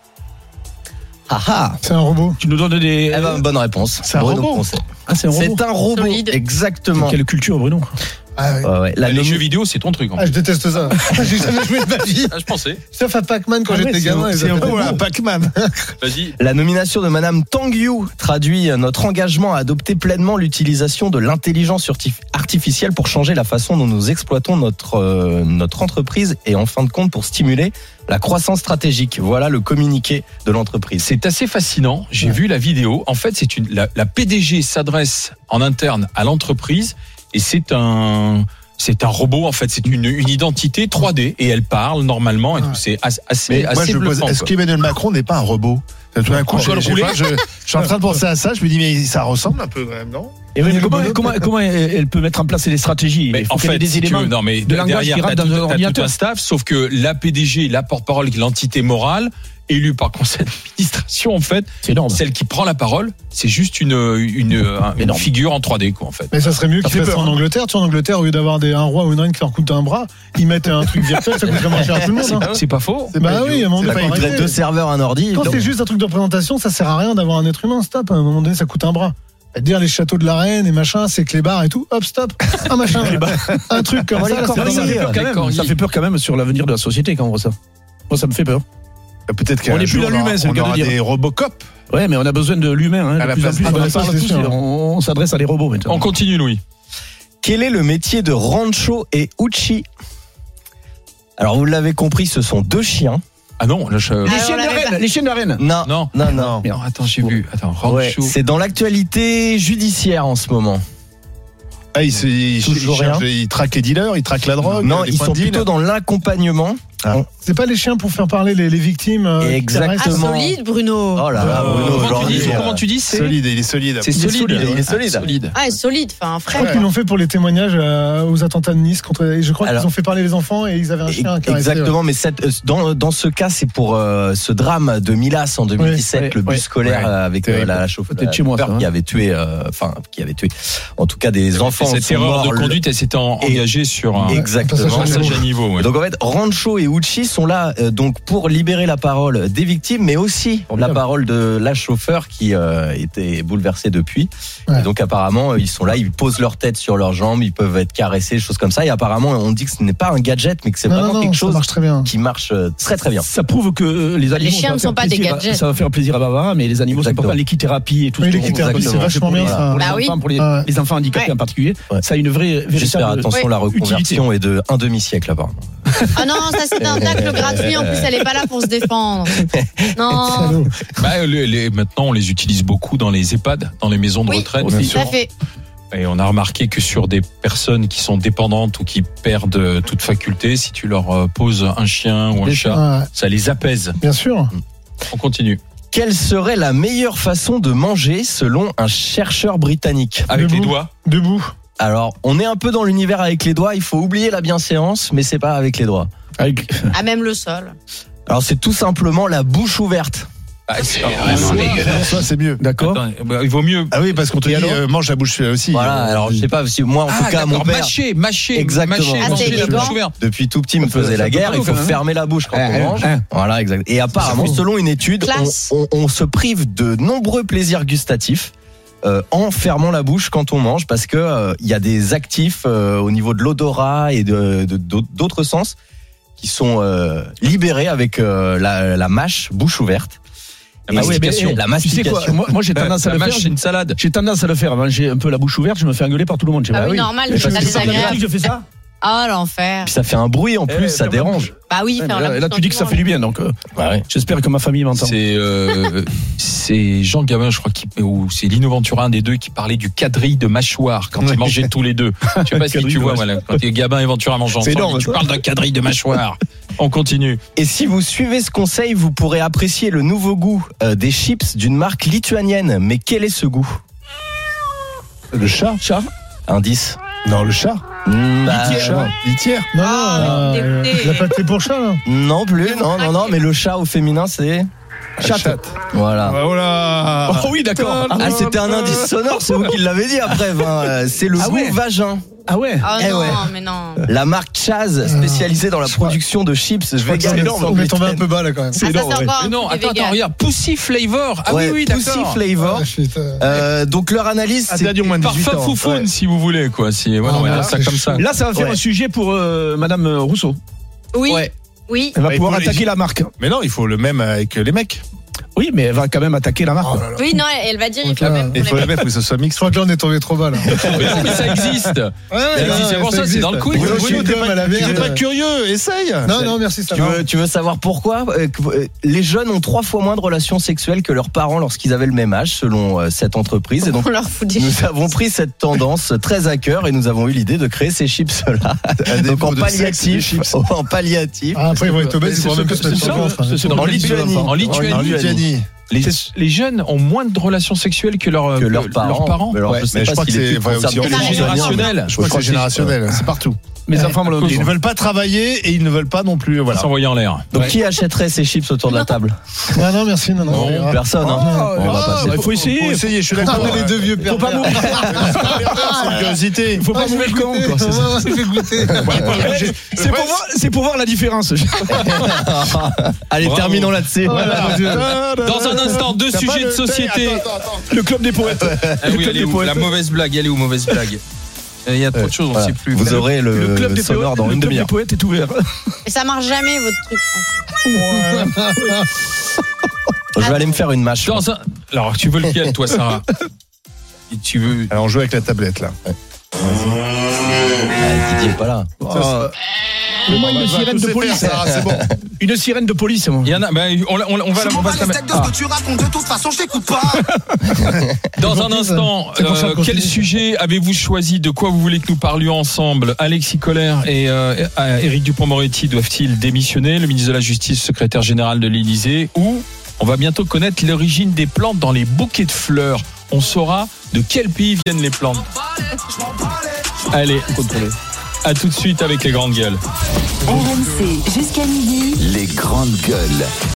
Ah ah, C'est un robot. Tu nous donnes des. eh ben, bonne réponse. C'est un Bruno robot. Poncet. Ah, c'est un robot. C'est un robot, Solide. exactement. Quelle culture, Bruno. Ah, oui. Ouais, ouais. La Les nomi- jeux vidéo, c'est ton truc. En Ah, fait. je déteste ça. J'ai jamais joué de ma vie. Ah, je pensais. Sauf à Pac-Man quand Ah ouais, j'étais c'est gamin. un- ils c'est un appelaient- robot. Voilà, Pac-Man. Vas-y. La nomination de Madame Tang Yu traduit notre engagement à adopter pleinement l'utilisation de l'intelligence urti- artificielle pour changer la façon dont nous exploitons notre, euh, notre entreprise et en fin de compte pour stimuler la croissance stratégique. Voilà le communiqué de l'entreprise. C'est assez fascinant. J'ai vu la vidéo. En fait, c'est une la, la P D G s'adresse en interne à l'entreprise et c'est un c'est un robot. En fait, c'est une, une identité trois D et elle parle normalement. Et tout. C'est as- assez Mais assez moi, je me pose, bluffant, est-ce quoi. qu'Emmanuel Macron n'est pas un robot? Tout d'un coup, En je, col je, roulé. sais pas, je, je suis en train de penser à ça. Je me dis, mais ça ressemble un peu quand même, non? Et oui, Mais comment, le comment, comment elle elle peut mettre en place des stratégies? Mais Il faut en qu'elle ait fait, des si tu éléments veux, non, mais de langage derrière, qui t'as rentrent tout, dans un t'as tout ordinateur. un staff, sauf que la P D G, la porte-parole, qui est l'entité morale, élue par conseil d'administration, en fait, C'est énorme. celle qui prend la parole, c'est juste une, une, un- une Énorme. figure en trois D, quoi, en fait. Mais ça serait mieux Ça qu'ils fait fassent ça peur, en hein. Angleterre. Tu vois, en Angleterre, au lieu d'avoir des, un roi ou une reine qui leur coûte un bras, ils mettent un truc virtuel, ça coûterait moins cher à tout le monde. hein. C'est pas faux. C'est bah oui, à un moment C'est donné, pas, faut il faudrait arrêter. deux serveurs, un ordi. Quand donc- c'est juste un truc de représentation, ça sert à rien d'avoir un être humain. Stop. À un moment donné, ça coûte un bras. Dire les châteaux de la reine et machin, c'est clébar et tout. Hop, stop. Un machin. un truc comme Oh, ça. les là, c'est pas corgis, Ça mal. fait peur quand même. D'accord, Ça Guy. fait peur quand même sur l'avenir de la société quand on voit ça. Moi, ça me fait peur. Peut-être On qu'un est plus jour, dans on aura- l'humain, c'est le on cas de aura dire. des Robocop. Ouais, mais on a besoin de l'humain. Hein, À de la plus en place plus, de- on, Ah, en ça, parle c'est tous, sûr. on, on s'adresse à des robots maintenant. On continue, Louis. Quel est le métier de Rancho et Uchi? Alors, vous l'avez compris, ce sont deux chiens. Ah non, là, je... Les Alors, chiens on de la l'avait reine. pas. Les chiens de la reine. Non, Non. non, non. Non, attends, j'ai vu. Attends, Ouais, Rancho. c'est dans l'actualité judiciaire en ce moment. Ah, ils, se- ils, Toujours ils cherchent- rien. ils traquent les dealers, ils traquent la drogue. Non, les ils points sont de deal. plutôt dans l'accompagnement. Ah. C'est pas les chiens pour faire parler les, les victimes. euh, qui Exactement. Ah, solide, Bruno. Oh là là, Bruno, Comment tu aujourd'hui, dis, euh, comment tu dis c'est Solide, il est solide. C'est Il est solide. solide, il est solide. Ah, solide. Ah, et solide. Enfin, un Je frère. crois qu'ils l'ont fait pour les témoignages euh, aux attentats de Nice contre. et Je crois Alors- qu'ils ont fait parler les enfants et ils avaient un chien qui Exactement, mais cette, euh, dans, dans ce cas, c'est pour euh, ce drame de Milas en deux mille dix-sept, Ouais, le bus ouais, scolaire ouais. euh, avec euh, Terrible. la, la chauffeur Peut-être chez moi, ça, hein. qui avait tué, euh, enfin, qui avait tué, en tout cas des enfants. Cette sont erreur de morts, le- conduite, elle s'était en- Et- engagée sur un Exactement. passage à niveau. ouais. Donc en fait, Rancho et Uchi sont là euh, donc pour libérer la parole des victimes, mais aussi la parole de la chauffeur qui euh, était bouleversée depuis. Ouais. Et donc apparemment, euh, ils sont là, ils posent leur tête sur leurs jambes, ils peuvent être caressés, des choses comme ça. Et apparemment, on dit que ce n'est pas un gadget, mais que c'est Non, vraiment non, quelque ça chose marche très bien. qui marche euh, très très bien. Ça prouve que euh, les animaux. chiens ça va ne sont faire pas des plaisir à- gadgets. Ça va faire plaisir à Barbara, mais les animaux, c'est Exactement. important. L'équithérapie et tout Oui, ce l'équithérapie, qu'on- c'est vachement bien, ça. Pour les Bah oui. enfants, pour les, Ouais. les enfants handicapés Ouais. en particulier, Ouais. ça a une vraie, Juste faire véritable attention, Ouais. la reconversion est de un demi-siècle apparemment. Ah non, ça c'est un tacle gratuit. En plus, elle est pas là pour se défendre. Non. Bah, les, les, maintenant, on les utilise beaucoup dans les EHPAD, dans les maisons de oui, retraite. Oui, tout à fait. Et on a remarqué que sur des personnes qui sont dépendantes ou qui perdent toute faculté, si tu leur poses un chien ou un chat, ouais. ça les apaise. Bien sûr. On continue. Quelle serait la meilleure façon de manger selon un chercheur britannique ? Avec Debout. les doigts. Debout. Alors, on est un peu dans l'univers avec les doigts. Il faut oublier la bienséance, mais c'est pas avec les doigts. Avec... À même le sol. Alors, c'est tout simplement la bouche ouverte. Ah, c'est vraiment dégueulasse. Ça, c'est mieux. D'accord. Attends, bah, il vaut mieux. Ah oui, parce qu'on te dit, euh, mange la bouche aussi. Voilà, alors je sais pas, si moi en ah, tout cas, mon père. Mâcher, mâcher, exactement. mâcher, ah, manger la bouche ouverte. Depuis tout petit, me faisait la guerre, il faut fermer la bouche quand on mange. Voilà, exact. Et apparemment, selon une étude, on, on, on se prive de nombreux plaisirs gustatifs. Euh, en fermant la bouche quand on mange, parce que euh, il y a des actifs euh, au niveau de l'odorat et de, de, d'autres sens qui sont euh, libérés avec euh, la, la mâche bouche ouverte. La mastication. Ah ouais, la mastication. Tu sais quoi, moi, moi j'ai tendance à la le faire. C'est une salade. J'ai tendance à le faire. Manger un peu la bouche ouverte, je me fais engueuler par tout le monde. Ah oui, oui, normal, c'est pas désagréable. Je fais ça. Ah, l'enfer. Puis ça fait un bruit en plus, eh, ça dérange. Bah oui, ouais, faire là, la là tu dis que ça fait du bien, donc euh, bah ouais. J'espère que ma famille m'entend. C'est euh, c'est Jean Gabin, je crois, qui, ou c'est Lino Ventura, un des deux, qui parlait du quadrille de mâchoire quand ils mangeaient tous les deux. Je sais pas si tu vois, voilà, quand Gabin et Ventura mangent ensemble, énorme, tu parles d'un quadrille de mâchoire. On continue. Et si vous suivez ce conseil, vous pourrez apprécier le nouveau goût euh, des chips d'une marque lituanienne. Mais quel est ce goût ? Le chat. Chat. Indice. Non, le chat. Mmh, bah, Litière. Litière. Non, ah, euh, la pâté pour chat, là. Non plus, non, non, non, mais le chat au féminin, c'est... Chat. Voilà. Oh là. Oh oui, d'accord. Ah, c'était un indice sonore, c'est vous qui l'avez dit après. Ben, c'est le ah goût ouais. vagin. Ah ouais. Oh eh non, ouais. mais non. La marque Chaz, spécialisée dans la production de chips vegan. On est tombé un peu bas là quand même. Ah, ça, c'est encore mais non, attends, attends, regarde, Pussy Flavor. Ah ouais, oui, oui, d'accord. Pussy Flavor. Ah, euh, donc leur analyse, c'est parfum foufoune, ouais. si vous voulez, quoi. Si, ouais, ah, on va dire ça comme ça. Là, ça va faire ouais. un sujet pour euh, Madame Rousseau. Oui. Ouais. Oui. Elle va bah, pouvoir attaquer la marque. Mais non, il faut le même avec les mecs. Oui, mais elle va quand même attaquer la marque. Oh là là. Oui, non, elle va dire il faut là, même. Il faut le même, faut que ce soit mix. Je crois que là on est tombé trop bas là. mais non, mais ça existe. Ouais, ouais, ça c'est pour ça, c'est dans le quiz. Bruno, t'es pas, t'es pas curieux, essaye. Non, non, merci, ça tu veux, tu veux savoir pourquoi ? Les jeunes ont trois fois moins de relations sexuelles que leurs parents lorsqu'ils avaient le même âge, selon cette entreprise. Et donc, on leur fout des nous chips. avons pris cette tendance très à cœur et nous avons eu l'idée de créer ces chips-là. Donc en palliatif. En palliatif. Ah, après, ils vont être obèses, ils pourront même pas se mettre en Lituanie. En Lituanie. Les, les jeunes ont moins de relations sexuelles que, leur, que leurs parents. Leurs parents. Mais alors, ouais, je sais mais pas je crois si que les c'est générationnel. Je crois que c'est générationnel. C'est partout. Mes enfants me l'ont dit. Ils ne veulent pas travailler et ils ne veulent pas non plus. Voilà. S'envoyer en l'air. Donc ouais. Qui achèterait ces chips autour de la table ? Non, non, merci. Non, non. non personne. Hein. Oh, on va passer. Il faut essayer. Faut essayer. Je suis d'accord. Les deux vieux pères. Faut pas mourir. C'est curiosité. Il faut pas mourir le con. C'est fait goûter. C'est pour voir, c'est pour voir la différence. Allez, bravo. Terminons là-dessus. Voilà. Dans un instant, deux T'as sujets de le... société. Attends, attends, attends. Le club des poètes. Ah oui, elle est où, la mauvaise blague, elle est où, mauvaise blague. Il y a trop de choses, on ne voilà. sait plus. Vous aurez le, le club le des sonore poètes, dans le une club demi-heure. des poètes est ouvert. Et ça marche jamais, votre truc. Je vais aller me faire une mâche. Dans un... Alors, tu veux lequel, toi, Sarah ? Et tu veux... Alors, on joue avec la tablette, là. Ouais. Ah, Didier est pas là. Oh. Moi, une sirène de police. Faire, Sarah, c'est bon. Une sirène de police, moi. Il y en a, ben, on, on, on va, on va se la mettre. Ah. Tu racontes de toute façon, je t'écoute pas. Dans un instant, euh, quel sujet avez-vous choisi ? De quoi vous voulez que nous parlions ensemble ? Alexis Collère et euh, Éric Dupond-Moretti doivent-ils démissionner ? Le ministre de la Justice, secrétaire général de l'Élysée, ou on va bientôt connaître l'origine des plantes dans les bouquets de fleurs. On saura de quel pays viennent les plantes. Allez, contrôlez. À tout de suite avec les grandes gueules. R M C jusqu'à midi. Les grandes gueules.